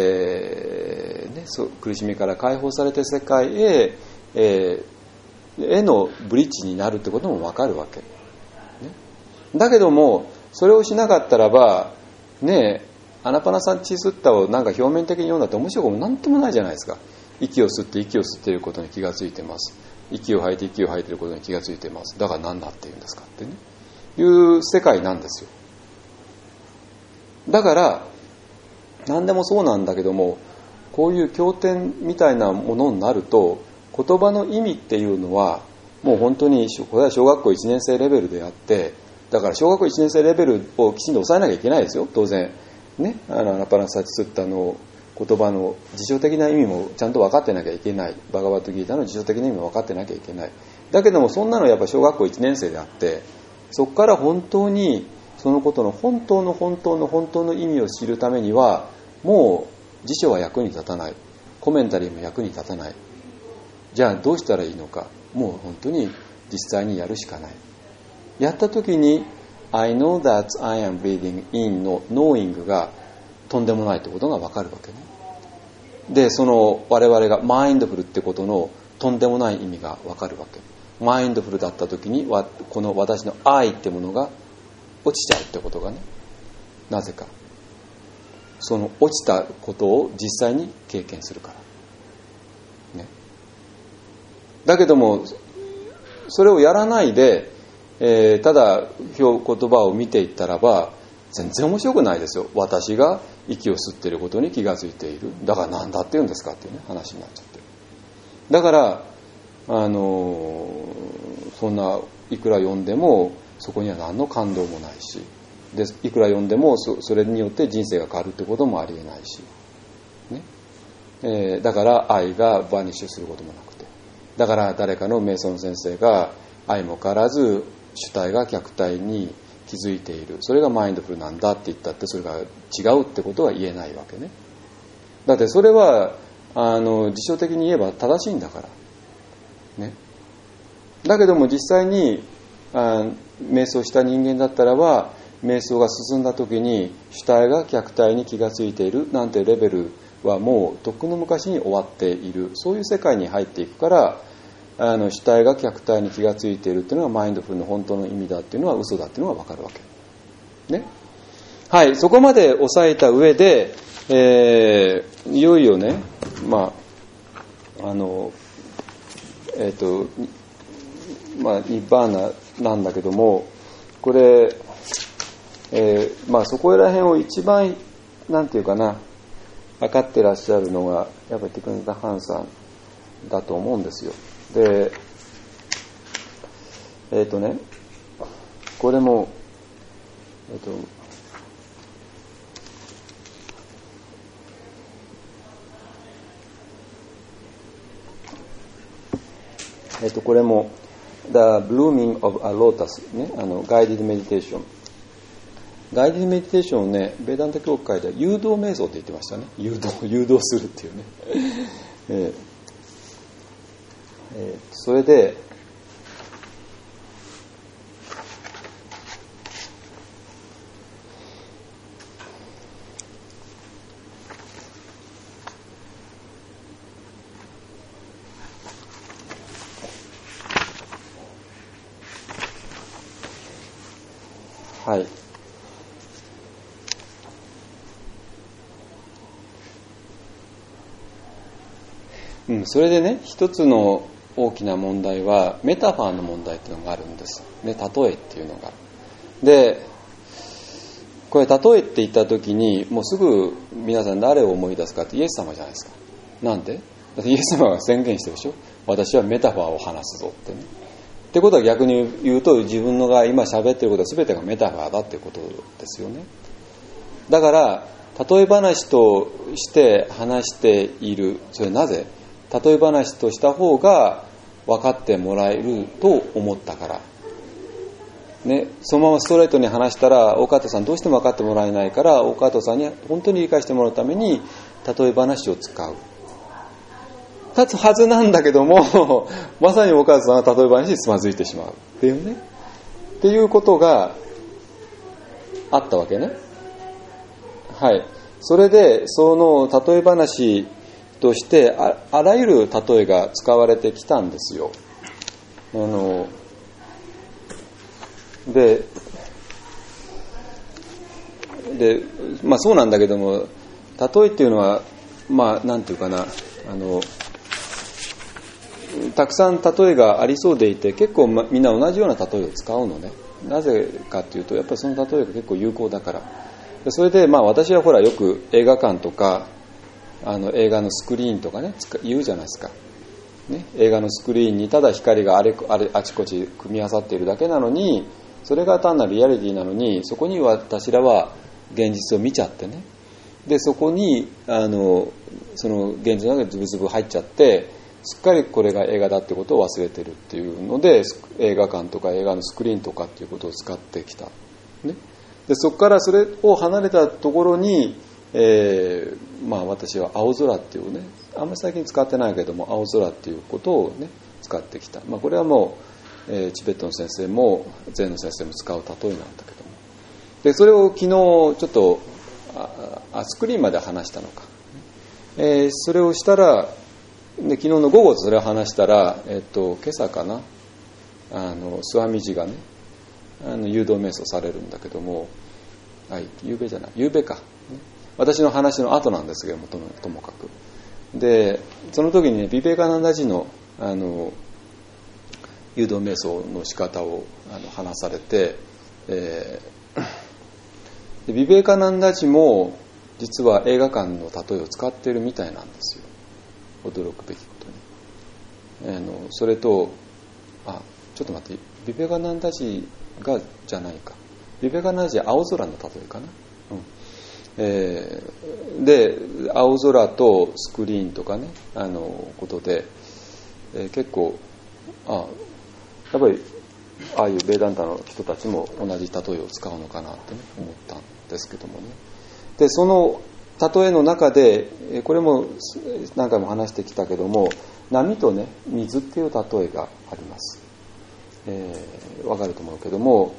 苦しみから解放されて世界へ、へのブリッジになるってことも分かるわけ、ね、だけどもそれをしなかったらばね、アナパナサチスッタをなんか表面的に読んだって面白くもなんともないじゃないですか。息を吸っていることに気がついてます、息を吐いていることに気がついてます、だから何だっていうんですかってね、いう世界なんですよ。だから何でもそうなんだけども、こういう経典みたいなものになると、言葉の意味っていうのはもう本当にこれは小学校1年生レベルであって、だから小学校1年生レベルをきちんと抑えなきゃいけないですよ、当然ね。アナパナサチスッタの言葉の辞書的な意味もちゃんと分かってなきゃいけない、バガバッドギータの辞書的な意味も分かってなきゃいけない。だけどもそんなのはやっぱ小学校1年生であって、そこから本当にそのことの本当の意味を知るためには、もう辞書は役に立たない、コメンタリーも役に立たない。じゃあどうしたらいいのか、もう本当に実際にやるしかない。やった時に I know that I am breathing in の knowing がとんでもないってことが分かるわけね。で、その我々がマインドフルってことのとんでもない意味が分かるわけ。マインドフルだった時にこの私の愛ってものが落ちちゃうってことがね、なぜかその落ちたことを実際に経験するからね。 だけどもそれをやらないで、ただ言葉を見ていったらば全然面白くないですよ。私が息を吸っていることに気がついている。だから何だって言うんですかっていうね話になっちゃって。だからそんないくら読んでもそこには何の感動もないし、でいくら読んでもそれによって人生が変わるってこともありえないし、ねだから愛がバニッシュすることもなくて、だから誰かの瞑想の先生が愛も変わらず主体が客体に気づいている、それがマインドフルなんだって言ったってそれが違うってことは言えないわけね。だってそれは辞書的に言えば正しいんだからね。だけども実際に瞑想した人間だったらば瞑想が進んだ時に主体が客体に気がついているなんてレベルはもうとっくの昔に終わっている、そういう世界に入っていくから主体が客体に気がついているっていうのがマインドフルの本当の意味だっていうのは嘘だっていうのが分かるわけね。はい、そこまで押さえた上で、いよいよねニッバーナなんだけども、これ、そこら辺を一番なんていうかな分かってらっしゃるのがやっぱりティク・ナタ・ハンさんだと思うんですよ。でこれもこれも The Blooming of a Lotus ね、ガイディドメディテーション。ガイディドメディテーションをね、ベーダンタ教会では誘導瞑想って言ってましたね。誘導するっていうね。それではい。それでね、一つの大きな問題はメタファーの問題っていうのがあるんです、ね、例えっていうのが。でこれ例えって言った時にもうすぐ皆さん誰を思い出すかってイエス様じゃないですか。なんで？だってイエス様が宣言してるでしょ。私はメタファーを話すぞってね。ってことは逆に言うと自分のが今喋ってることは全てがメタファーだってことですよね。だから例え話として話している。それなぜ？例え話とした方が分かってもらえると思ったから、ね、そのままストレートに話したら大方さんどうしても分かってもらえないから、大方さんに本当に理解してもらうために例え話を使う立つはずなんだけどもまさに大方さんは例え話につまずいてしまうっていうね、っていうことがあったわけね。はい。それでその例え話としてあらゆる例えが使われてきたんですよ。で、そうなんだけども、例えっていうのはなんていうかな、たくさん例えがありそうでいて、結構みんな同じような例えを使うのね。なぜかっていうとやっぱりその例えが結構有効だから。それで私はほらよく映画館とか映画のスクリーンとかね言うじゃないですか、ね、映画のスクリーンにただ光があちこち組み合わさっているだけなのに、それが単なるリアリティなのに、そこに私らは現実を見ちゃってね、でそこにその現実の中にズブズブ入っちゃって、すっかりこれが映画だってことを忘れてるっていうので、映画館とか映画のスクリーンとかっていうことを使ってきた、ね、でそこからそれを離れたところに私は青空っていうね、あんまり最近使ってないけども青空っていうことをね使ってきた。これはもう、チベットの先生も禅の先生も使う例えなんだけども、でそれを昨日ちょっとスクリーンまで話したのか、それをしたらで昨日の午後それを話したら、今朝かなスワミジがね誘導瞑想されるんだけども、夕べか、私の話の後なんですけども、ともかくでその時にねビベカナンダジの誘導瞑想の仕方を話されて、ビベカナンダジも実は映画館の例えを使っているみたいなんですよ。驚くべきことに。それとちょっと待って、ビベカナンダジがじゃないか、ビベカナンダジは青空の例えかな、で青空とスクリーンとかねことで、結構やっぱりああいうベーダンタの人たちも同じ例えを使うのかなって、ね、思ったんですけどもね。でその例えの中でこれも何回も話してきたけども、波とね水っていう例えがあります。わかると思うけども、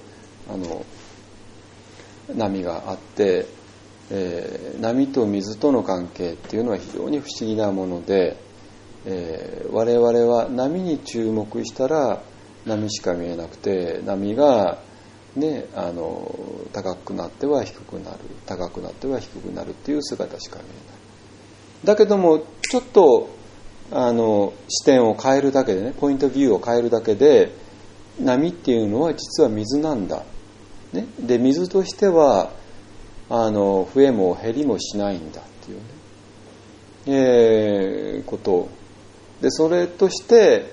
波があって、波と水との関係っていうのは非常に不思議なもので、我々は波に注目したら波しか見えなくて、波がね高くなっては低くなる、高くなっては低くなるっていう姿しか見えない。だけどもちょっと視点を変えるだけでね、ポイントビューを変えるだけで、波っていうのは実は水なんだ、ね、で水としては増えも減りもしないんだっていうね、ことで、それとして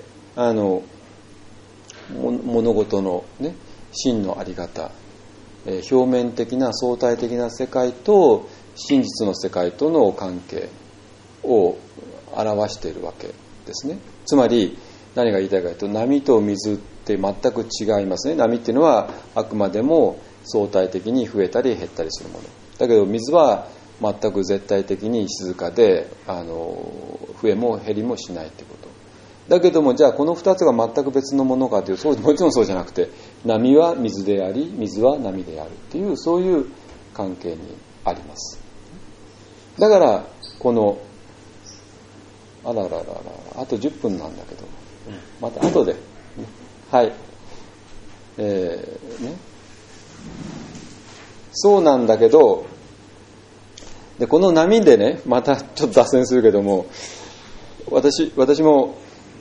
物事のね真のあり方、表面的な相対的な世界と真実の世界との関係を表しているわけですね。つまり何が言いたいかというと、波と水って全く違いますね。波っていうのはあくまでも相対的に増えたり減ったりするものだけど、水は全く絶対的に静かで増えも減りもしないってことだけども、じゃあこの2つが全く別のものかというと、もちろんそうじゃなくて、波は水であり水は波であるっていう、そういう関係にあります。だからこのあと10分なんだけど、また後で、ね、はいそうなんだけど、でこの波でね、またちょっと脱線するけども、私も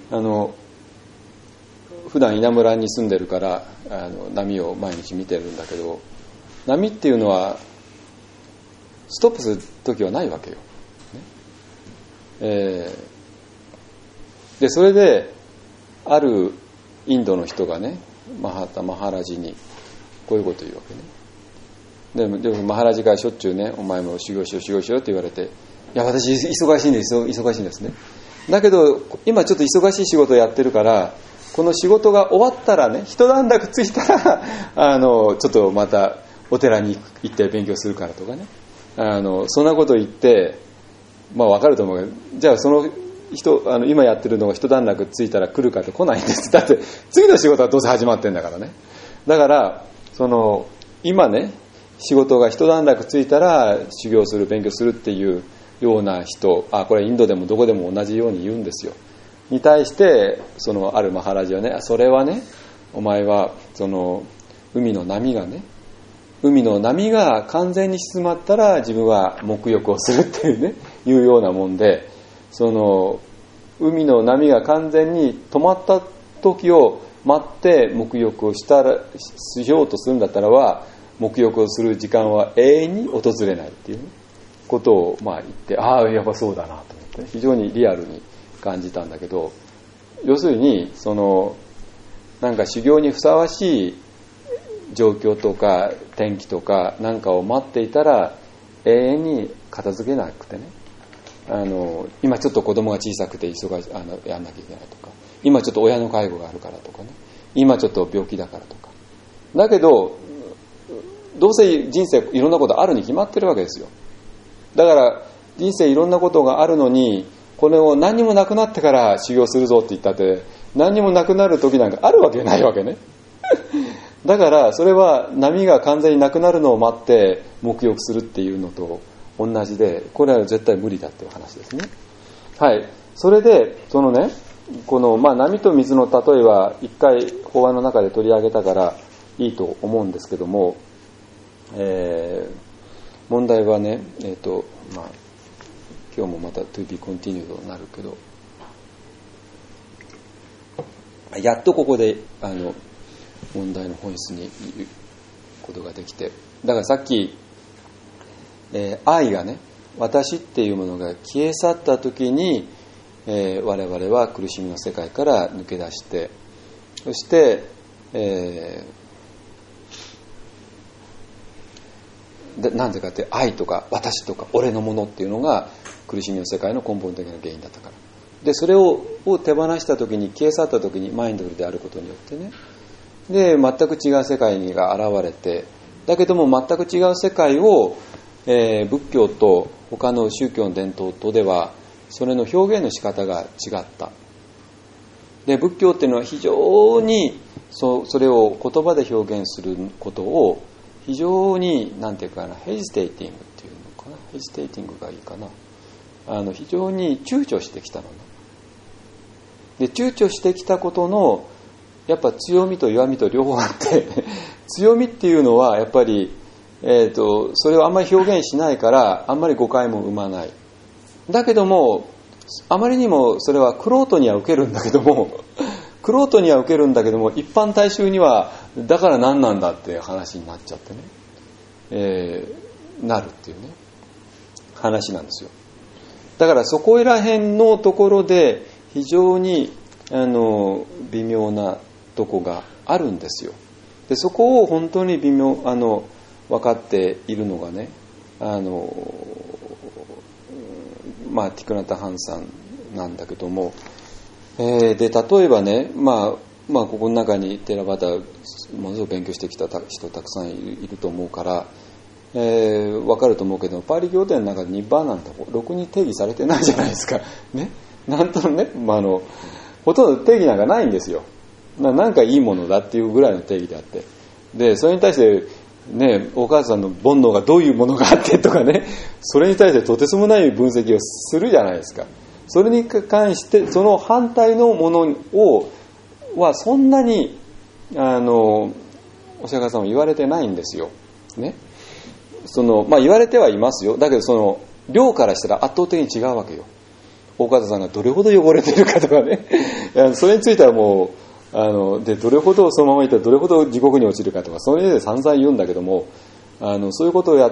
普段稲村に住んでるから波を毎日見てるんだけど、波っていうのはストップする時はないわけよ、ね。でそれであるインドの人がね、マハラジにこういうこと言うわけね。でもマハラジからしょっちゅうね、お前も修行しようって言われて、いや私忙しいんですね。だけど今ちょっと忙しい仕事をやってるから、この仕事が終わったらね、一段落ついたらちょっとまたお寺に行って勉強するからとかね、そんなこと言って、分かると思うけど、じゃあその人今やってるのが一段落ついたら来るかって来ないんです。だって次の仕事はどうせ始まってんだからね。だから今ね、仕事が一段落ついたら修行する、勉強するっていうような人、これインドでもどこでも同じように言うんですよ。に対してあるマハラジはね、それはね、お前は海の波が完全に静まったら自分は沐浴をするっていうね、いうようなもんで、海の波が完全に止まった時を待って沐浴をしようとするんだったらば、沐浴をする時間は永遠に訪れないっていう、ね、ことを言って、やっぱそうだなと思って、ね、非常にリアルに感じたんだけど、要するになんか修行にふさわしい状況とか天気とかなんかを待っていたら永遠に片付けなくてね、今ちょっと子供が小さくてやんなきゃいけないとか、今ちょっと親の介護があるからとかね、今ちょっと病気だからとか、だけどどうせ人生いろんなことあるに決まってるわけですよ。だから人生いろんなことがあるのに、これを何にもなくなってから修行するぞって言ったって、何にもなくなる時なんかあるわけないわけね。だからそれは波が完全になくなるのを待って沐浴するっていうのと同じで、これは絶対無理だっていう話ですね。はい。それでこの波と水の例えは一回法話の中で取り上げたからいいと思うんですけども、問題はね、今日もまた to be continued になるけど、 やっとここで問題の本質に言うことができて、だからさっき、愛がね、私っていうものが消え去った時に、我々は苦しみの世界から抜け出して、そして、なんでかって愛とか私とか俺のものっていうのが苦しみの世界の根本的な原因だったから。でそれを手放した時に、消え去った時にマインドフルであることによってね、で全く違う世界が現れて、だけども全く違う世界を、仏教と他の宗教の伝統とではそれの表現の仕方が違った。で仏教っていうのは非常にそれを言葉で表現することを非常になんていうかな、ヘジテイティングっていうのかな、ヘジテイティングがいいかな、非常に躊躇してきたのね。で躊躇してきたことのやっぱ強みと弱みと両方あって強みっていうのはやっぱり、それをあんまり表現しないからあんまり誤解も生まない。だけどもあまりにもそれは玄人には受けるんだけども玄人には受けるんだけども一般大衆にはだから何なんだっていう話になっちゃってね、なるっていうね話なんですよ。だからそこら辺のところで非常に微妙なとこがあるんですよ。でそこを本当に分かっているのがね、ティクナタ・ハンさんなんだけども、で例えばね、ここの中にテラバタものすごく勉強してきた人たくさんいると思うから、分かると思うけど、パーリ経典の中でニッバーナなんてろくに定義されてないじゃないですかね。なんとね、ほとんど定義なんかないんですよ。なんかいいものだっていうぐらいの定義であって、でそれに対してね、お母さんの煩悩がどういうものがあってとかね、それに対してとてつもない分析をするじゃないですか。それに関してその反対のものはそんなにお釈迦さんは言われてないんですよ、ね。言われてはいますよ。だけどその量からしたら圧倒的に違うわけよ。大方さんがどれほど汚れているかとかねそれについてはもうでどれほどそのままいったらどれほど地獄に落ちるかとか、それで散々言うんだけども、そういうことをやって、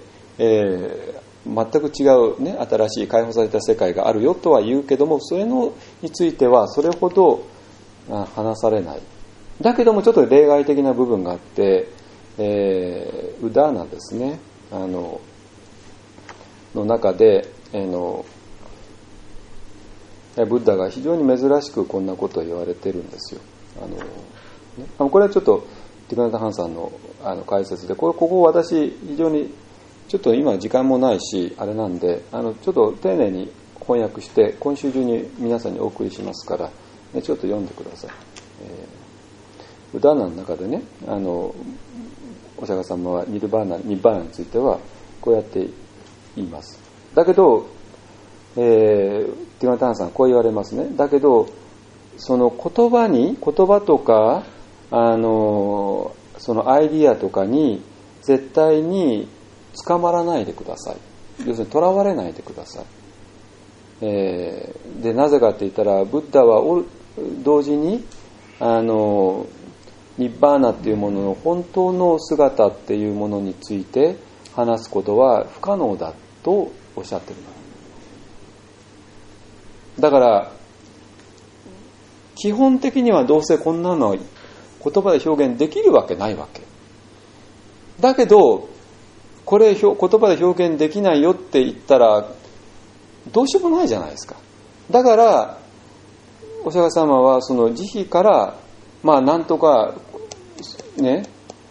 全く違う、ね、新しい解放された世界があるよとは言うけども、それについてはそれほど話されない。だけどもちょっと例外的な部分があって、ウダーナですね、の中でブッダが非常に珍しくこんなことを言われてるんですよ。これはちょっとティクナタ・ハンさんの解説で、ここ私非常にちょっと今時間もないしあれなんで、ちょっと丁寧に翻訳して今週中に皆さんにお送りしますから、ちょっと読んでください。ウダーナの中でね、お釈迦様はニッバーナについてはこうやって言います。だけどティクナタ・ハンさんはこう言われますね。だけどその言葉とかそのアイディアとかに絶対に捕まらないでください。要するにとらわれないでください。でなぜかって言ったら、ブッダは同時にニッバーナっていうものの本当の姿っていうものについて話すことは不可能だとおっしゃってる。だから基本的にはどうせこんなの言葉で表現できるわけないわけだけど、これ言葉で表現できないよって言ったらどうしようもないじゃないですか。だからお釈迦様はその慈悲からなんとかね、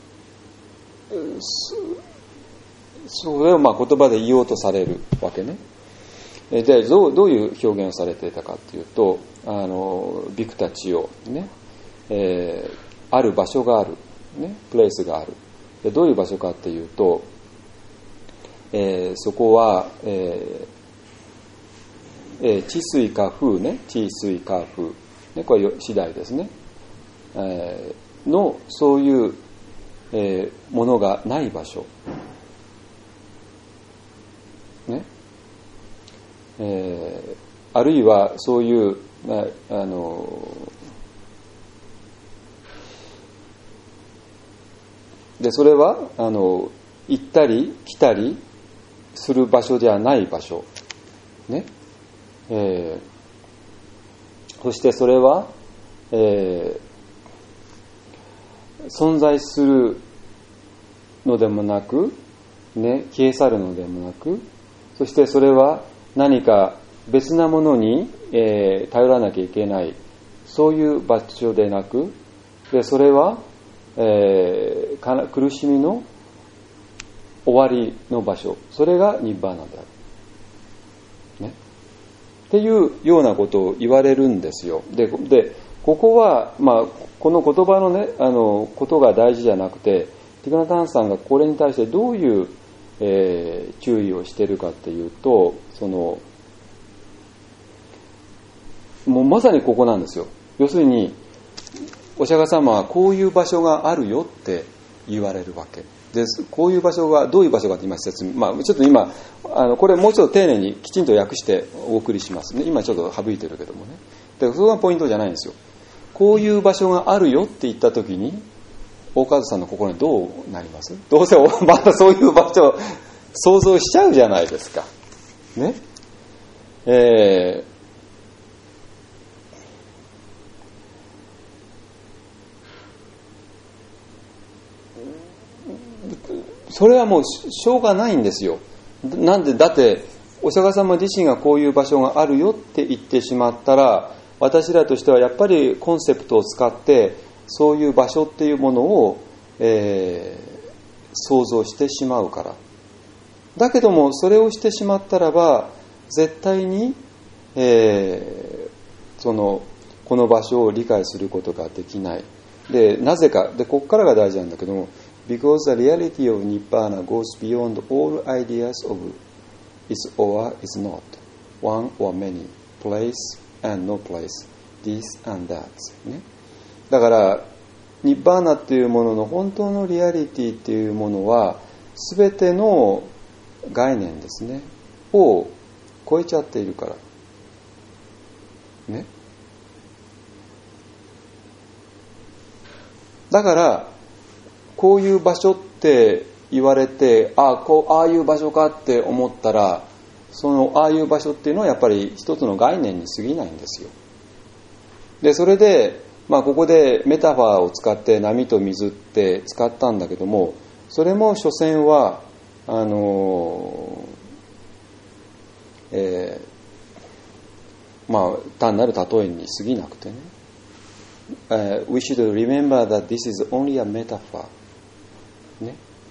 それを言葉で言おうとされるわけね。でどういう表現をされていたかっていうと、ビクタチをね、ある場所がある、ね、プレイスがある。でどういう場所かっていうと、そこは、地水火風ね、地水火風、ね、これ次第ですね、のそういう、ものがない場所ね。あるいはそういうでそれは行ったり来たりする場所ではない場所ね、そしてそれは、存在するのでもなく、ね、消え去るのでもなく、そしてそれは何か別なものに、頼らなきゃいけない、そういう場所でなく、でそれは、苦しみの終わりの場所、それがニッバーナである、ね、っていうようなことを言われるんですよ。でここは、この言葉のねことが大事じゃなくて、ティクナタンさんがこれに対してどういう、注意をしているかっていうと、もうまさにここなんですよ。要するにお釈迦様はこういう場所があるよって言われるわけです。こういう場所がどういう場所かって今説明、ちょっと今これもうちょっと丁寧にきちんと訳してお送りしますね。今ちょっと省いてるけどもね。でそれがポイントじゃないんですよ。こういう場所があるよって言ったときに大和さんの心にどうなります？どうせまたそういう場所を想像しちゃうじゃないですかね。それはもうしょうがないんですよ。なんでだってお釈迦様自身がこういう場所があるよって言ってしまったら、私らとしてはやっぱりコンセプトを使ってそういう場所っていうものを、想像してしまうから。だけどもそれをしてしまったらば絶対に、この場所を理解することができない。でなぜかでここからが大事なんだけども、because the reality of Nibbana goes beyond all ideas of is or is not, one or many, place and no place, this and that、ね、だからニッバーナっていうものの本当のリアリティっていうものは全ての概念ですねを超えちゃっているからね。だからこういう場所って言われて、ああいう場所かって思ったら、ああいう場所っていうのはやっぱり一つの概念に過ぎないんですよ。でそれで、ここでメタファーを使って波と水って使ったんだけども、それも所詮は単なる例えに過ぎなくてね。We should remember that this is only a metaphor. ね。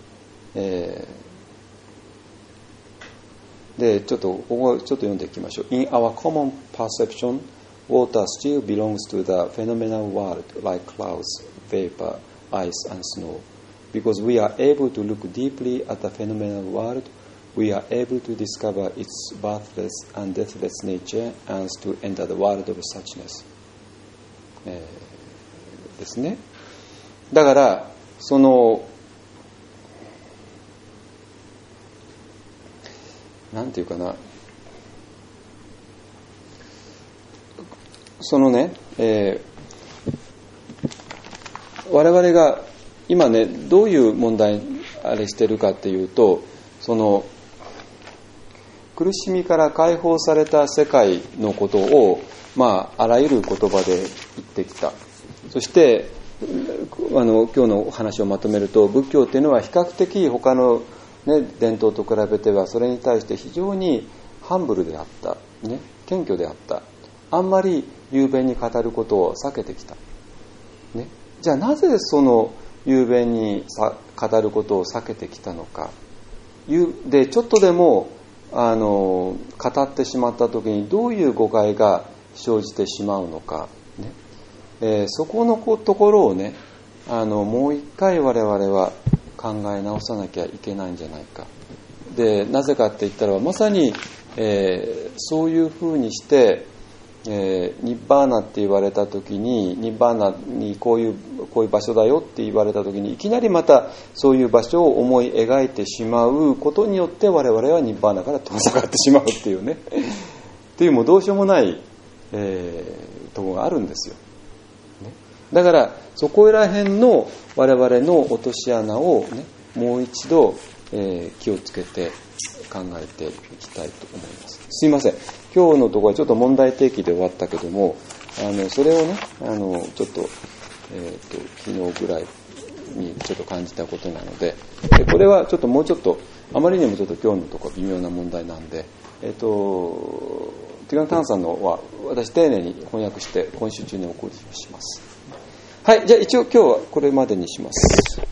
でちょっとここちょっと読んでいきましょう。 In our common perception, water still belongs to the phenomenal world like clouds, vapor, ice and snow. Because we are able to look deeply at the phenomenal world, we are able to discover its birthless and deathless nature and to enter the world of suchness、ですね。だからなんていうかな、我々が今ねどういう問題あれしてるかっていうと、苦しみから解放された世界のことをあらゆる言葉で言ってきた。そして今日の話をまとめると、仏教っていうのは比較的他の、伝統と比べてはそれに対して非常にハンブルであった、謙虚であった。あんまり雄弁に語ることを避けてきた、じゃあなぜその雄弁に語ることを避けてきたのか。でちょっとでも語ってしまった時にどういう誤解が生じてしまうのか、そこのところをねもう一回我々は考え直さなきゃいけないんじゃないか。でなぜかって言ったらまさに、そういうふうにして、ニッバーナって言われた時に、ニッバーナにこういう場所だよって言われた時にいきなりまたそういう場所を思い描いてしまうことによって我々はニッバーナから遠ざかってしまうっていうねっていうもうどうしようもない、ところがあるんですよ。 だからそこら辺の我々の落とし穴を、ね、もう一度、気をつけて考えていきたいと思います。すいません、今日のところはちょっと問題提起で終わったけども、それをねちょっと、昨日ぐらいにちょっと感じたことなので、これはちょっともうちょっとあまりにもちょっと今日のところ微妙な問題なんで、ティガン・タンさんのは私丁寧に翻訳して今週中にお送りします。はい、じゃあ一応今日はこれまでにします。